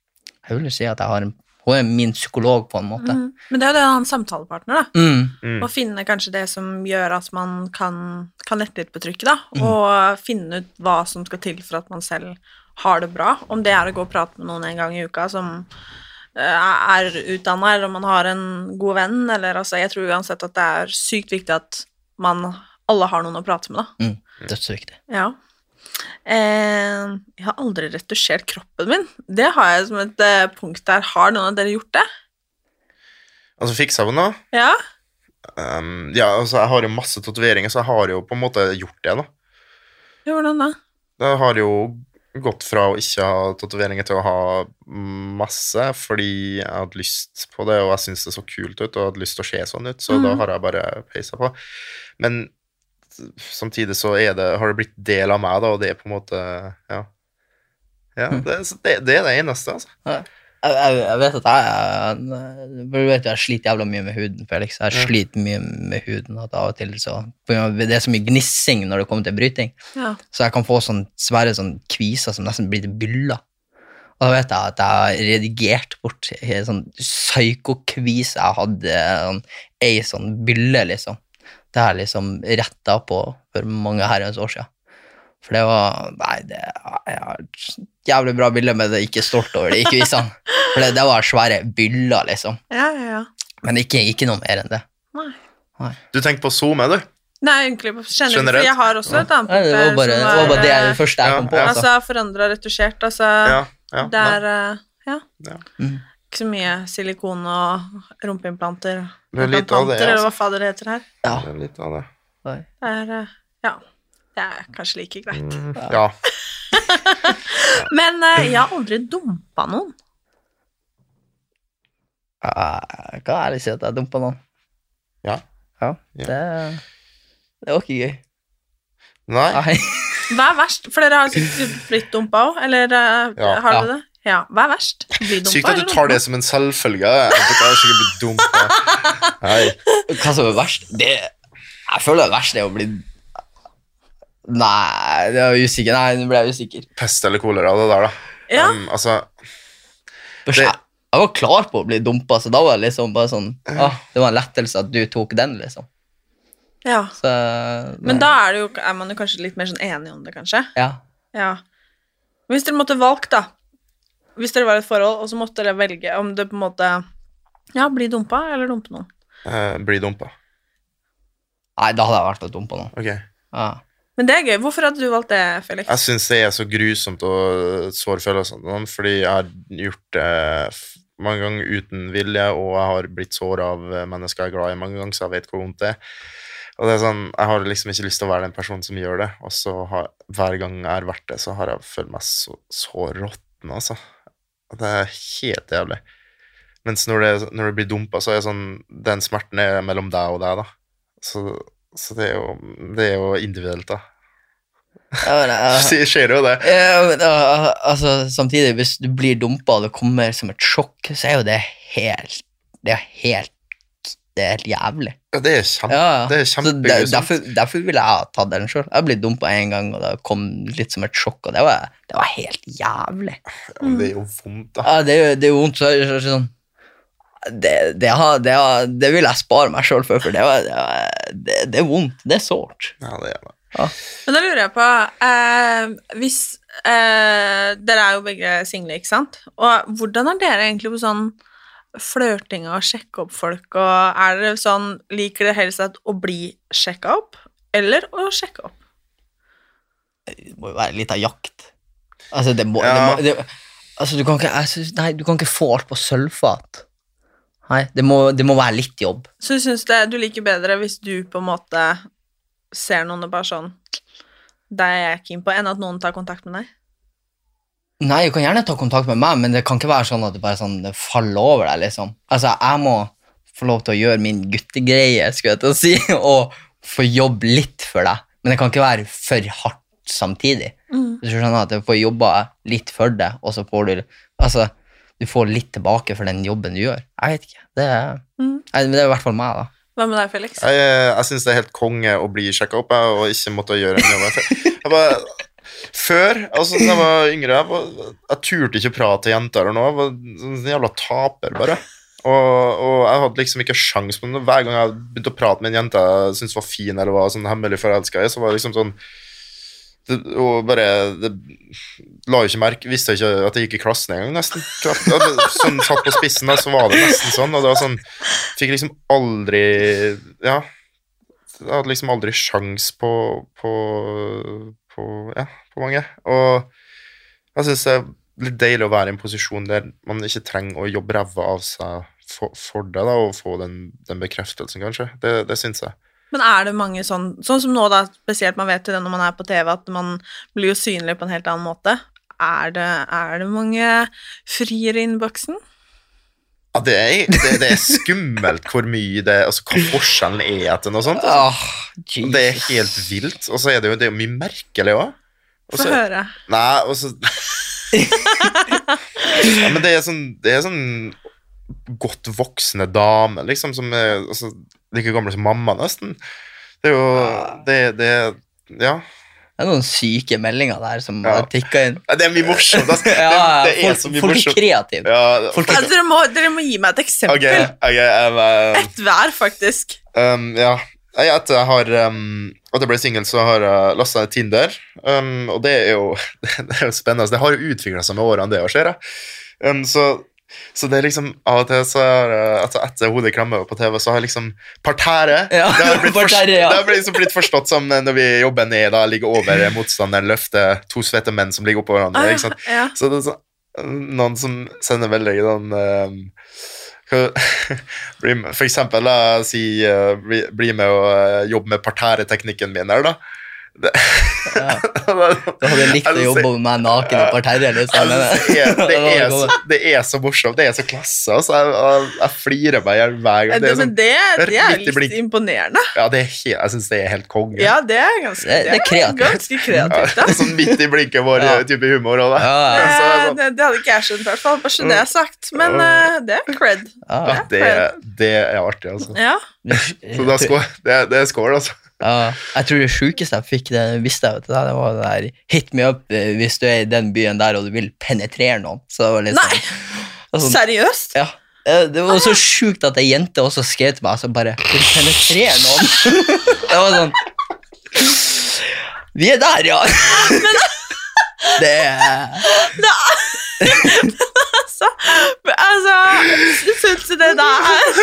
jeg vil jo si at jeg har en, hun er min psykolog på en måte. Mm. Men det er jo det å ha en samtalepartner, da. Mm. Mm. Og finne kanskje det som gjør at man kan, kan lette litt på trykket, da. Mm. Og finne ut hva som skal til for at man selv har det bra. Om det er å gå og prate med noen en gang i uka som er utdannet, eller om man har en god venn, eller altså, jeg tror uansett at det er sykt viktig at man alle har noen å prate med, da. Mm. Dødsviktig. Ja. Eh, jeg har aldri retusjert kroppen min. Det har jeg som et eh, punkt der. Har noen av dere gjort det? Altså, fiksa hun nå? Ja? Um, ja, altså, jeg har jo masse tatoveringer, så jeg har jo på en måte gjort det, da. Ja, hvordan da? Det har jo gått fra å ikke ha tatoveringer til å ha masse, fordi jeg hadde lyst på det, og jeg synes det så kult ut, og jeg hadde lyst til å se sånn ut, så Mhm. da har jeg bare peisa på. Men samtidig så er det, har det blitt del av meg, da, og det er på en måte, ja. Ja, det, det, det er det eneste, altså. Jeg, jeg, jeg vet at jeg, jeg, du vet, jeg sliter jævla mye med huden, Felix. Jeg Ja. sliter mye med huden, at av og til så det er så mye gnissing når det kommer til bryting, Ja. så jeg kan få sånn svære sånn kviser som nesten blir til byller. Og da vet jeg at jeg har redigert bort en sånn psykokvise jeg hadde, sånn, ei sånn bylle, liksom. Det er liksom rettet på for mange herrens år siden. For det var, nei, det jeg har et jævlig bra bilde, men det er ikke stolt over det, ikke visst han. For det, det var svære byller, liksom. Ja, ja, ja. Men ikke, ikke noe mer enn det. Nei. Du tenker på Zoom, er du? Nei, egentlig generelt, Generelt? for jeg har også et annet Nei, det var punkt bare der det, som var bare det er, jeg- første jeg Ja, kom på. ja. Altså. altså forandret, retusjert, altså Ja, ja. det er, eh, ja, Mm. ikke så mye silikon og rumpeimplanter, Det er litt av det, eller altså. hva fader det heter her. Ja. Det er litt av det. Oi. Det er, eh, ja, det er kanskje like greit. Mm, ja. Men eh, jeg har aldri dumpet noen. Jeg kan ærlig si at jeg dumpet noen. Ja. Ja, Ja. det, det var ikke gøy. Nei. Nei. Hva er verst? For dere har sikkert blitt dumpet også, eller eh, Ja. har Ja. dere det? Ja, hva er verst? Bli dumpet Sykt at du eller tar det dumpet? som en selvfølge. Jeg har sikkert blitt dumpet. Nei. Hva som er verst? Det, jeg føler det verste er å bli... Nei, det var usikker. Nei, nå ble jeg usikker. Pest eller kolera, det der, da. Ja, Um, altså, Først, Det- jeg, jeg var klar på å bli dumpet, så da var det liksom bare sånn, ah, det var en lettelse at du tok den, liksom. ja. Så, Men da er, det jo, er man jo kanskje litt mer sånn enig om det, kanskje. ja. Ja. Hvis dere måtte valgt, da. Hvis dere var i et forhold, og så måtte dere velge om det på en måte Ja, bli dumpa eller dumpe noen. uh, bli dumpa. Nei, da hadde jeg vært for dumpet nå. Ok. Ja. Men det er gøy. Hvorfor hadde du valgt det, Felix? Jeg synes det er så grusomt å såre følelsene, fordi jeg har gjort det f- mange ganger uten vilje, og jeg har blitt såret av mennesker jeg er glad i mange ganger, så jeg vet hvor vondt det er. Og det er sånn, jeg har liksom ikke lyst til å være den personen som gjør det, og så har, hver gang jeg har vært det, så har jeg følt meg så, så råtten, altså. Og det er helt jævlig. Mens når det, når det blir dumpet, så er det sånn, den smerten er mellom deg og deg, da. Så, så det er jo, det er jo individuelt, da. Ja, men, eh, Skjer skjer jo det. ja, men, eh, altså, samtidig, hvis du blir dumpet og det kommer som et sjokk, så er jo det helt, det er helt, det er helt jævlig. Ja, det er kjempe, Ja, ja. det er Så der, kjempegrusomt. derfor, derfor ville jeg ha tatt den selv. Jeg ble dumpet en gang, og det kom litt som et sjokk, og det var, det var helt jævlig. Ja, men det er jo vondt, da. Ja, det, er jo- det er jo vondt, så, så, så, sånn. Det, det, har, det, har, det vil jeg spare meg selv for, for det, var, det, var, det, det er vondt, det er sårt. Ja, det er det. Men da lurer jeg på eh, Hvis eh, Dere er jo begge single, ikke sant? Og hvordan er dere egentlig på sånn flørting og sjekke opp folk? Og er dere sånn Liker dere helst at å bli sjekka opp, eller å sjekke opp? Det må jo være litt av jakt. Altså, det må, Ja. det må det, altså, du kan ikke, jeg synes, nei, du kan ikke få alt på sølvfat. Nei, det må, det må være litt jobb. Så du syns det du liker bedre hvis du på en måte ser noen og bare sånn Det er jeg keen på, enn at noen tar kontakt med deg? Nei, du kan gjerne ta kontakt med meg, men det kan ikke være sånn at det bare sånn, det faller over deg, liksom. Altså, jeg må få lov til å gjøre min guttegreie, skulle jeg til å si, og få jobbe litt for deg. Men det kan ikke være for hardt samtidig. Mm. Du skjønner at du får jobba litt for det, og så får du, altså, du får litt tilbake for den jobben du gjør. Jeg vet ikke. Det er, Mm. nei, men det er i hvert fall meg, da. Hva med deg, Felix? Jeg, jeg synes det er helt konge å bli sjekket opp, jeg, og ikke måtte gjøre en jobb. Jeg bare Før, altså da jeg var yngre, jeg, var, jeg turte ikke prate til jenter eller noe, jeg var sånn jævla taper bare. Og, og jeg hadde liksom ikke sjans på det. Hver gang jeg begynte å prate med en jente jeg syntes var fin eller var sånn hemmelig forelsket i, så var det liksom sånn, det, og bare, det la jo ikke merke, visste ikke at jeg gikk i klassen en gang nesten. Sånn satt på spissen da, så var det nesten sånn, og det var sånn, fikk liksom aldri, ja, jeg hadde liksom aldri sjans på, på, på, ja, på mange. Og jeg synes det er litt deilig å være i en posisjon der man ikke trenger å jobbe ræva av seg for, for det, da, og få den, den bekreftelsen, kanskje. Det, det synes jeg. Men er det mange sånn, sånn som nå da, spesielt man vet jo det når man er på T V, at man blir jo synlig på en helt annen måte. Er det, er det mange frier i innboksen? Ja, det er, det, det er skummelt hvor mye det, altså hva forskjellen er etter noe sånt. Åh, Altså. Det er helt vilt, og så er det jo, det er jo mye merkelig også. Få høre. Nei, og så... ja, men det er sånn, det er sånn godt voksne dame, liksom, som er altså, like gamle som mamma nesten. Det er jo, det, det, ja... Det er noen syke meldinger der som Ja. har tikket inn. Ja, det er mye morsomt. Altså. Ja, det, det er folk, så mye folk er morsomt. kreative. Ja, Folk Altså, dere, må, dere må gi meg et eksempel. ok, ok, um, um, Et hver, faktisk. um, ja. Jeg, etter jeg har, um, at jeg ble single, så har jeg lastet ned Tinder, um, og det er jo, det er jo spennende. Det har jo utviklet seg med årene, det å skje, um, så Så det er liksom, av og til så er altså etter hodet klemmer på T V, så har jeg liksom parterre. Ja, det har blitt, parterre, forst- ja. det har blitt, liksom blitt forstått som når vi jobber ned, da ligger over motstanderen, løfter to svette menn som ligger oppå hverandre, ikke sant? Ja. Så det er så, noen som sender veldig noen um, bli med, for eksempel da, si, uh, bli, bli med og uh, jobbe med parterreteknikken min her da. Det, Ja. Du hadde likt å jobbe med meg naken og parterre, liksom. Altså, det, er, det, er så, det er så morsomt, det er så klasse, altså, jeg, jeg, jeg flirer meg hver gang. Det, Det er men sånn, det, det er litt i litt blink. imponerende. ja, det er helt, jeg synes det er helt konge. Ja, det er ganske, Det- det er kreativt. ganske Ja, kreativt, det da. er sånn midt i blinket vår Ja. type humor også, da. Ja, Ja, ja. så er det Det, sånn. det, det hadde ikke jeg skjønt, i hvert fall. Bare så det er sagt. Men eh, det er cred. Ja. Ja, det, det er artig, altså. Ja. Så da skår, det, det er skål, altså. Ja, jeg tror det sjukeste jeg fikk, det visste jeg, vet du, det var det der hit me up eh, hvis du er i den byen der og du vil penetrere noen. Så det var litt Nei, sånn, sånn seriøst? ja. Eh, Det var så sjukt at ei jente også skrev til meg, altså bare vil du penetrere noen. Det var sånn Vi er der, ja. Det er Altså, altså syns du det der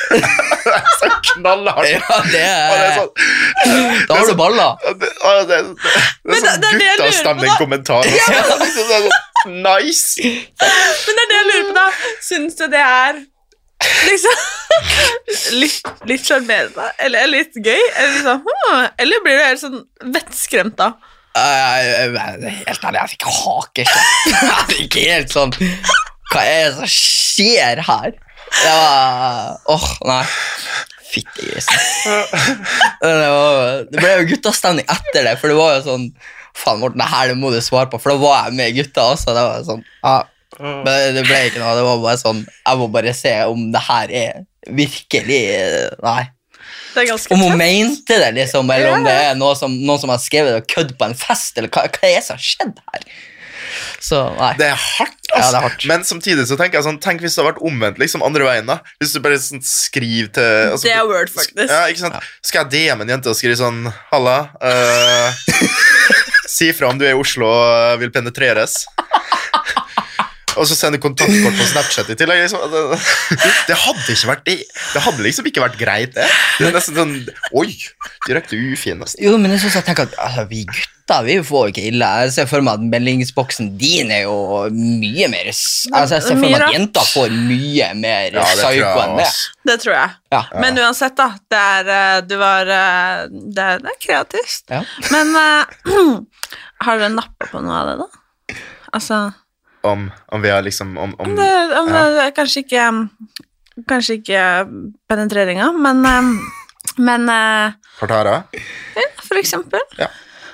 Så knallhardt. Ja, det Og det er er sånn, Da har du baller. Ja, det, ja, det, det, det er Men sånn det- det er det jeg lurer på, da. guttastemning-kommentar. Altså. Det er liksom sånn, nice! Men det er det jeg lurer på, da. Syns du det er liksom litt, litt sjarmerende? Eller litt gøy? Eller, liksom, hmm, eller blir du helt sånn vettskremt da? Jeg- jeg- jeg- Helt ærlig, jeg fikk hakeskjøtt. Jeg fikk helt sånn Hva er det som skjer her? Det var Åh, nei. Fittegrisen. Det, var- det ble jo guttastemning etter det, for det var jo sånn Faen, Morten, det her det må du svare på, for da var jeg med gutta også. Det var sånn, ja. Men det ble ikke noe, det var bare sånn Jeg må bare se om det her er virkelig Nei. Det er ganske Om hun tøft. mente det, liksom, eller om det er noe som, noen som har skrevet det og kødd på en fest, eller hva, hva er det som har skjedd her? Så, nei. Det er hardt, altså. Ja, det er hardt. Men samtidig så tenker jeg sånn, tenk hvis det hadde vært omvendt, liksom andre veien da. Hvis du bare sånn skriver til... Altså, Det er word, faktisk. Ja, ikke sant? Skal jeg D M en jente og skrive sånn, Halla, uh, si fra om du er i Oslo og vil penetreres. Og så sender kontaktkort på Snapchat i tillegg. Liksom. Det, det hadde ikke vært det. Det hadde liksom ikke vært greit, det. Det er nesten sånn, oi, direkte ufinest. Jo, men jeg synes jeg tenker at altså, vi gutter, vi får ikke ille. Jeg ser for meg at meldingsboksen din er jo mye mer s- altså, Jeg ser for meg Mye at jenter får mye mer Ja, det tror psyko jeg, enn det. ass. Det tror jeg. Ja. Men uansett, da. Det er, eh, du var eh, det, er, det er kreativt. Ja. Men eh, har dere nappa på noe av det, da? Altså Om, om vi har liksom, om, om det, om, ja. det er Kanskje ikke Kanskje ikke penetreringa, men eh, Men eh, partara. for eksempel. Ja,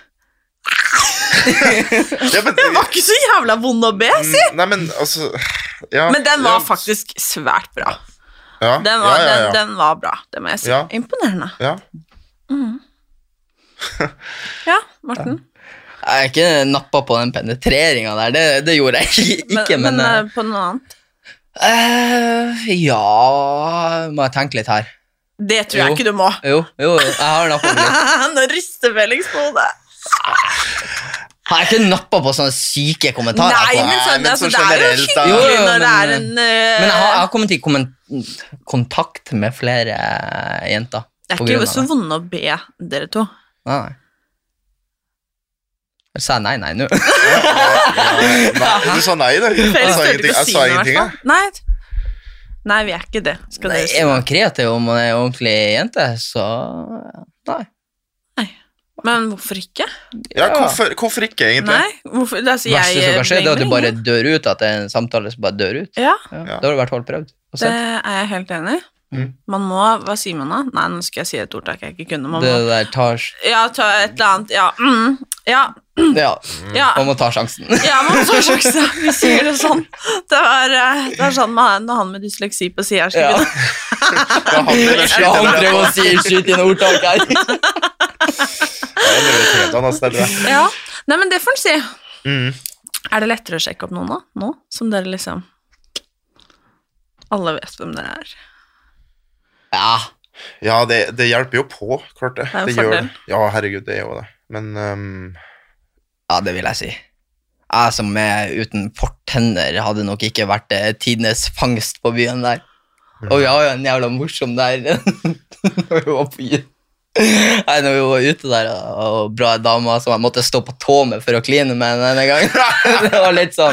men, Det var ikke så jævla vond å be, si! Mm, Nei, men altså ja, Men den var ja, faktisk svært bra. ja, Den var, ja, ja, ja. Den, den var bra, det må jeg si. Ja. Imponerende. Ja. Ja, Morten. Jeg har ikke nappet på den penetreringen der, det, det gjorde jeg ikke, men... Men, men men på noe annet? uh, ja, må jeg tenke litt her. Det tror jeg Jo. ikke du må. Jo, jo, jeg har nappet på litt. Nå ryster Felix på det. Har jeg ikke nappet på sånne syke kommentarer? Nei, på? men, sånn, men altså, så det er jo generelt, da. hyggelig Jo, jo, når det men- er en... øh, Men jeg har, jeg har kommet i komment kontakt med flere jenter. det er på grunn ikke av så det. vondt å be dere to. Nei, nei. Jeg sa nei, nei, nå. Nei, du sa nei, da. Jeg Felix sa tørte ingenting, ikke å jeg si sa noe, i ingenting, hvert jeg. fall. Nei. Nei, vi er ikke det. Skal Nei, dere si er man det. kreativ og man er ordentlig jente, så nei. Men hvorfor ikke? Ja, hvorfor, hvorfor ikke, egentlig? Nei, hvorfor? Altså, Det verste jeg som kan skje, det er at du blenger bare ingen. dør ut, at det er en samtale som bare dør ut. Ja, Ja, Ja. Da har du i hvert fall prøvd. Og det sett. er jeg helt enig i. Mm. Man må, hva sier man da? Nei, nå skal jeg si et ordtak jeg ikke kunne. Man Det må, der tar ja, ta et eller annet, ja, mm, ja, Ja, ja. man må ta sjansen. Ja, man må ta sjanse. Vi sier det sånn. Det var, eh, det var sånn man, når han med dysleksi på siden skulle Ja. begynne. Ja, han vil jo skyte Ja, han den. prøver å si skyt inn ordtak her. Ja, det er jo et helt annet sted, det. Ja, nei, men det får en si. Mm. Er det lettere å sjekke opp noen da, nå? Som dere liksom, alle vet hvem dere er. Ja, Ja, det, det hjelper jo på, klart det. Det er en Det gjør fordel. det. Ja, herregud, det er jo det. Men um, ja, det vil jeg si. Jeg som er uten fortenner hadde nok ikke vært eh, tidenes fangst på byen der. Og vi har jo en jævla morsom der når vi var på jul. Nei, når vi var ute der og, og bra damer som jeg måtte stå på tå med for å kline med denne gangen. Det var litt sånn.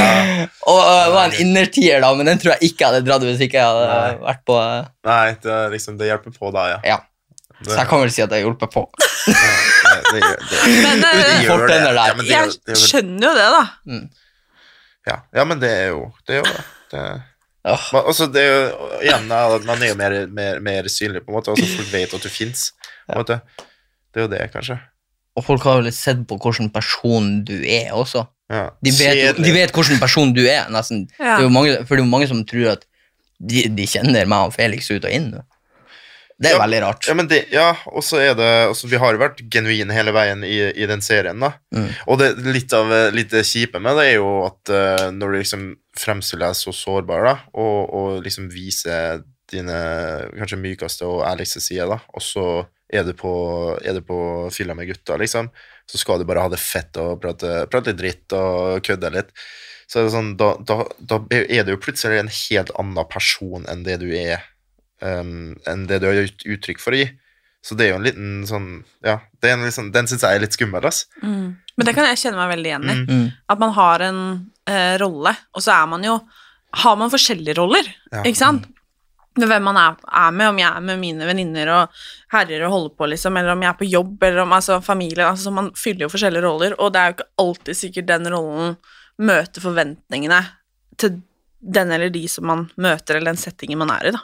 Og uh, det var en innertier da, men den tror jeg ikke jeg hadde dratt hvis ikke jeg hadde Nei. vært på. Uh, Nei, det, er liksom, det hjelper på da, ja. ja, så jeg kan vel si at jeg har hjulpet på. Ja, det, det, gjør- det, Men, det, eh, gjør det. Fortenner der. Ja, men det, gjør- det, Jeg gjør- skjønner jo det da. Mm. ja. ja, men det er jo det. Er jo det. det Åh. man, altså, det er jo, igjen, ja, man er jo mer, mer, mer synlig, på en måte. Altså, folk vet at du finnes, på en måte. Det er jo det, kanskje. Og folk har jo litt sett på hvordan person du er også. Ja. De vet, Kjedelig. de vet hvordan person du er, nesten. Ja. Det er jo mange, for det er jo mange som tror at de, de kjenner meg og Felix ut og inn. Det er Ja, veldig rart. Ja, men det, ja, og så er det altså, vi har jo vært genuine hele veien i, i den serien, da. Mm. Og det, litt av litt det kjipe med det er jo at uh, når du liksom fremstiller deg så sårbar, da, og, og liksom viser dine kanskje mykeste og ærligste sider, da, og så er du på, er du på fylla med gutta, liksom, så skal du bare ha det fett og prate, prate litt dritt og kødde litt. Så er det sånn, da, da, da er du jo plutselig en helt annen person enn det du er, um, enn det du har gitt uttrykk for å gi. Så det er jo en liten sånn, ja, det er en litt sånn, den synes jeg er litt skummel, ass. Mm. Men det kan jeg kjenne meg veldig igjen i. Mm. Mm. At man har en eh, rolle, og så er man jo, har man forskjellige roller, Ja. ikke sant? Med hvem man er, er med, om jeg er med mine venninner og herrer og holder på, liksom, eller om jeg er på jobb, eller om altså, familie, altså, så man fyller jo forskjellige roller, og det er jo ikke alltid sikkert den rollen møter forventningene til den eller de som man møter, eller den settingen man er i, da.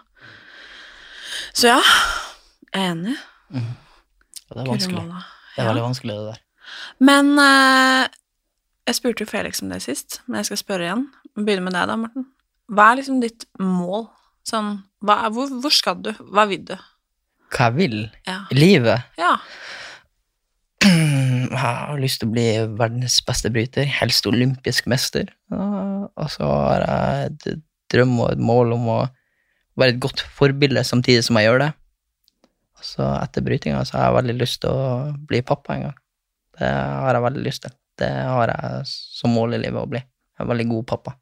Så ja, jeg er enig. Ja, det er vanskelig. Guri malla. Det er Ja. veldig vanskelig, det der. Men eh, jeg spurte jo Felix om det sist, men jeg skal spørre igjen. Begynne med deg da, Morten. Hva er liksom ditt mål? Sånn, hva er, hvor, hvor skal du? Hva vil du? Hva jeg vil Ja. i livet? Ja. Jeg har lyst til å bli verdens beste bryter, helst olympisk mester. Ja, og så har jeg et drøm og et mål om å være et godt forbilde samtidig som jeg gjør det. Og så etter brytinga så har jeg veldig lyst til å bli pappa en gang. Det har jeg veldig lyst til. Det har jeg som mål i livet å bli. En veldig god pappa.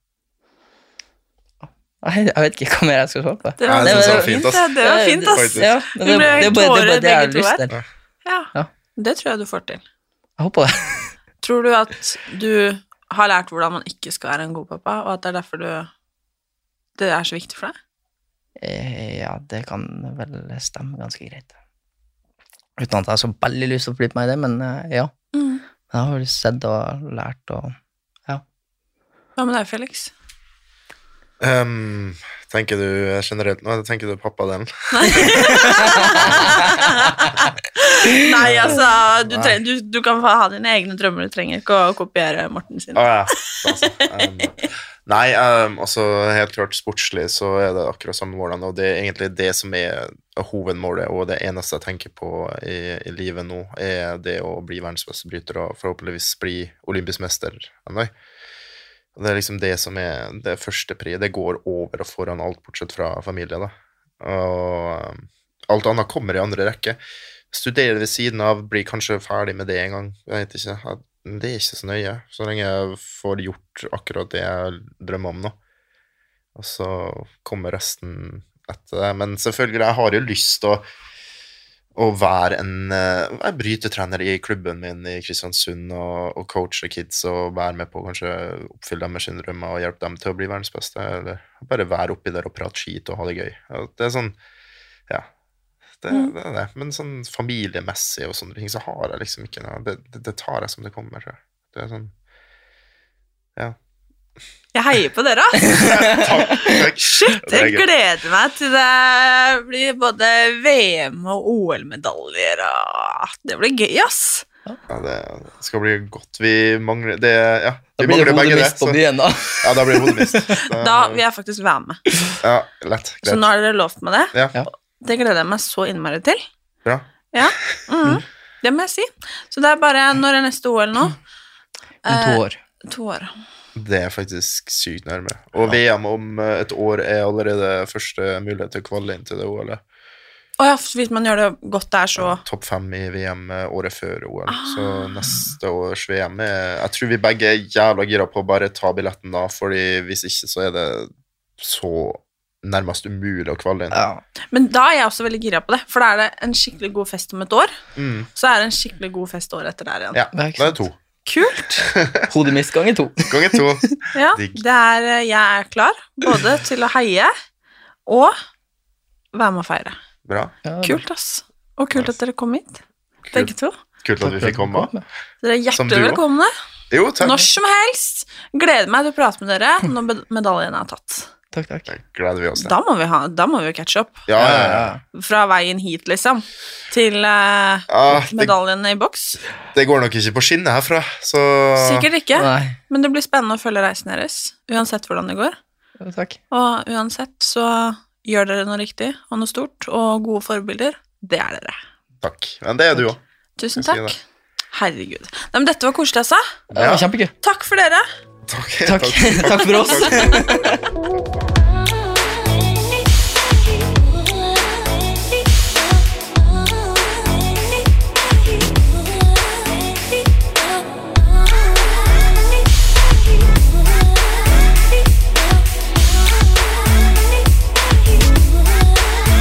Jeg jeg vet ikke hva mer jeg skal svare på. Det Ja, var, jeg synes det var fint, fint, ass. det. Det var fint, ass. Faktisk. Ja, det, det, Vi ble det, det, er bare- det, er bare tårer det jeg har begge to lyst her. til. Ja, Ja. det tror jeg du får til. Jeg håper det. Tror du at du har lært hvordan man ikke skal være en god pappa, og at det er derfor du det er så viktig for deg? Eh, Ja, det kan vel stemme ganske greit. Uten at jeg har så veldig lyst til å flytte meg i det, men eh, ja. Mm. Jeg har vel sett og lært og Hva med deg, Felix? Um, tenker du generelt nå, eller tenker du pappa-delen? Nei, altså, du, Nei. treng, du, du kan få ha dine egne drømmer, du trenger ikke å kopiere Morten sin. Å ja, altså, um, Nei, um, altså helt klart sportslig så er det akkurat samme målene, og det er egentlig det som er hovedmålet, og det eneste jeg tenker på i, i livet nå, er det å bli verdensbeste bryter og forhåpentligvis bli olympisk mester. Nei. Det er liksom det som er det første pri. Det går over og foran alt bortsett fra familie, da. Og um, alt annet kommer i andre rekke. Studerer ved siden av, blir kanskje ferdig med det en gang, jeg vet ikke. Det er ikke så nøye, så lenge jeg får gjort akkurat det jeg drømmer om nå. Og så kommer resten etter det. Men selvfølgelig, jeg har jo lyst til å, å være en, en brytetrener i klubben min i Kristiansund og, og coache kids og være med på å kanskje oppfylle dem med sine drømmer og hjelpe dem til å bli verdensbeste, eller bare være oppi der og prate skit og ha det gøy. Det er sånn, ja, det, det er det. Men sånn familiemessig og sånne ting så har jeg liksom ikke noe. Det, det, det tar jeg som det kommer. Så. Det er sånn, ja. Jeg heier på dere, ass. Takk, takk. Shit, jeg gleder meg til det blir både V M og O L-medaljer, og det blir gøy, ass. Ja, det skal bli godt. Vi mangler det, ja. Da Vi blir det mangler begge hodemist på byen, da. Ja, da blir det hodemist. Da vil jeg faktisk være med. Ja, lett. Greit. Så nå har dere lovt meg det. Ja. Ja. Det gleder jeg meg så innmari til. Bra. Ja, mm, det må jeg si. Så det er bare, når er neste O L nå? Om to år. Eh, to år. Det er faktisk sykt nærme. Og V M om et år er allerede første mulighet til å kvalle inn til det O L-et. Å ja, hvis man gjør det godt der, så... Topp fem i V M året før O L. Ah. Så neste års V M er... Jeg tror vi begge er jævla gira på å bare ta billetten da, fordi hvis ikke så er det så nærmest umulig å kvalle inn. Ja. Men da er jeg også veldig gira på det, for da er det en skikkelig god fest om et år, Mm. så er det en skikkelig god fest år etter der igjen. Ja, Det er ikke da er det to. Kult! Hodemist ganger to. Ganger to. Ja, Digg. det er, jeg er klar, både til å heie og være med å feire. Bra. Ja, Kult, ass. Og kult at dere kom hit, begge to. Kult at vi fikk komme. Dere er Som hjertelig du også. velkomne. Jo, takk. Når som helst. Gleder meg til å prate med dere når med- medaljene er tatt. Takk, takk. Det gleder vi oss til. Da må vi, ha, da må vi catche opp. Ja, ja, ja. Fra veien hit, liksom, til eh, Ah, det, medaljene i boks. det går nok ikke på skinnet herfra, så... Sikkert ikke, Nei, men det blir spennende å følge reisen deres, uansett hvordan det går. ja, takk. Og uansett så gjør dere noe riktig og noe stort, og gode forbilder, det er dere. Takk. Men det er du også. Tusen Jeg sier takk. Herregud. Nei, men dette var koselig, altså. Det var kjempegøy. Takk for dere. Takk. Takk. Takk for oss.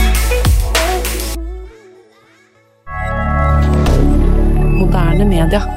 Moderne media.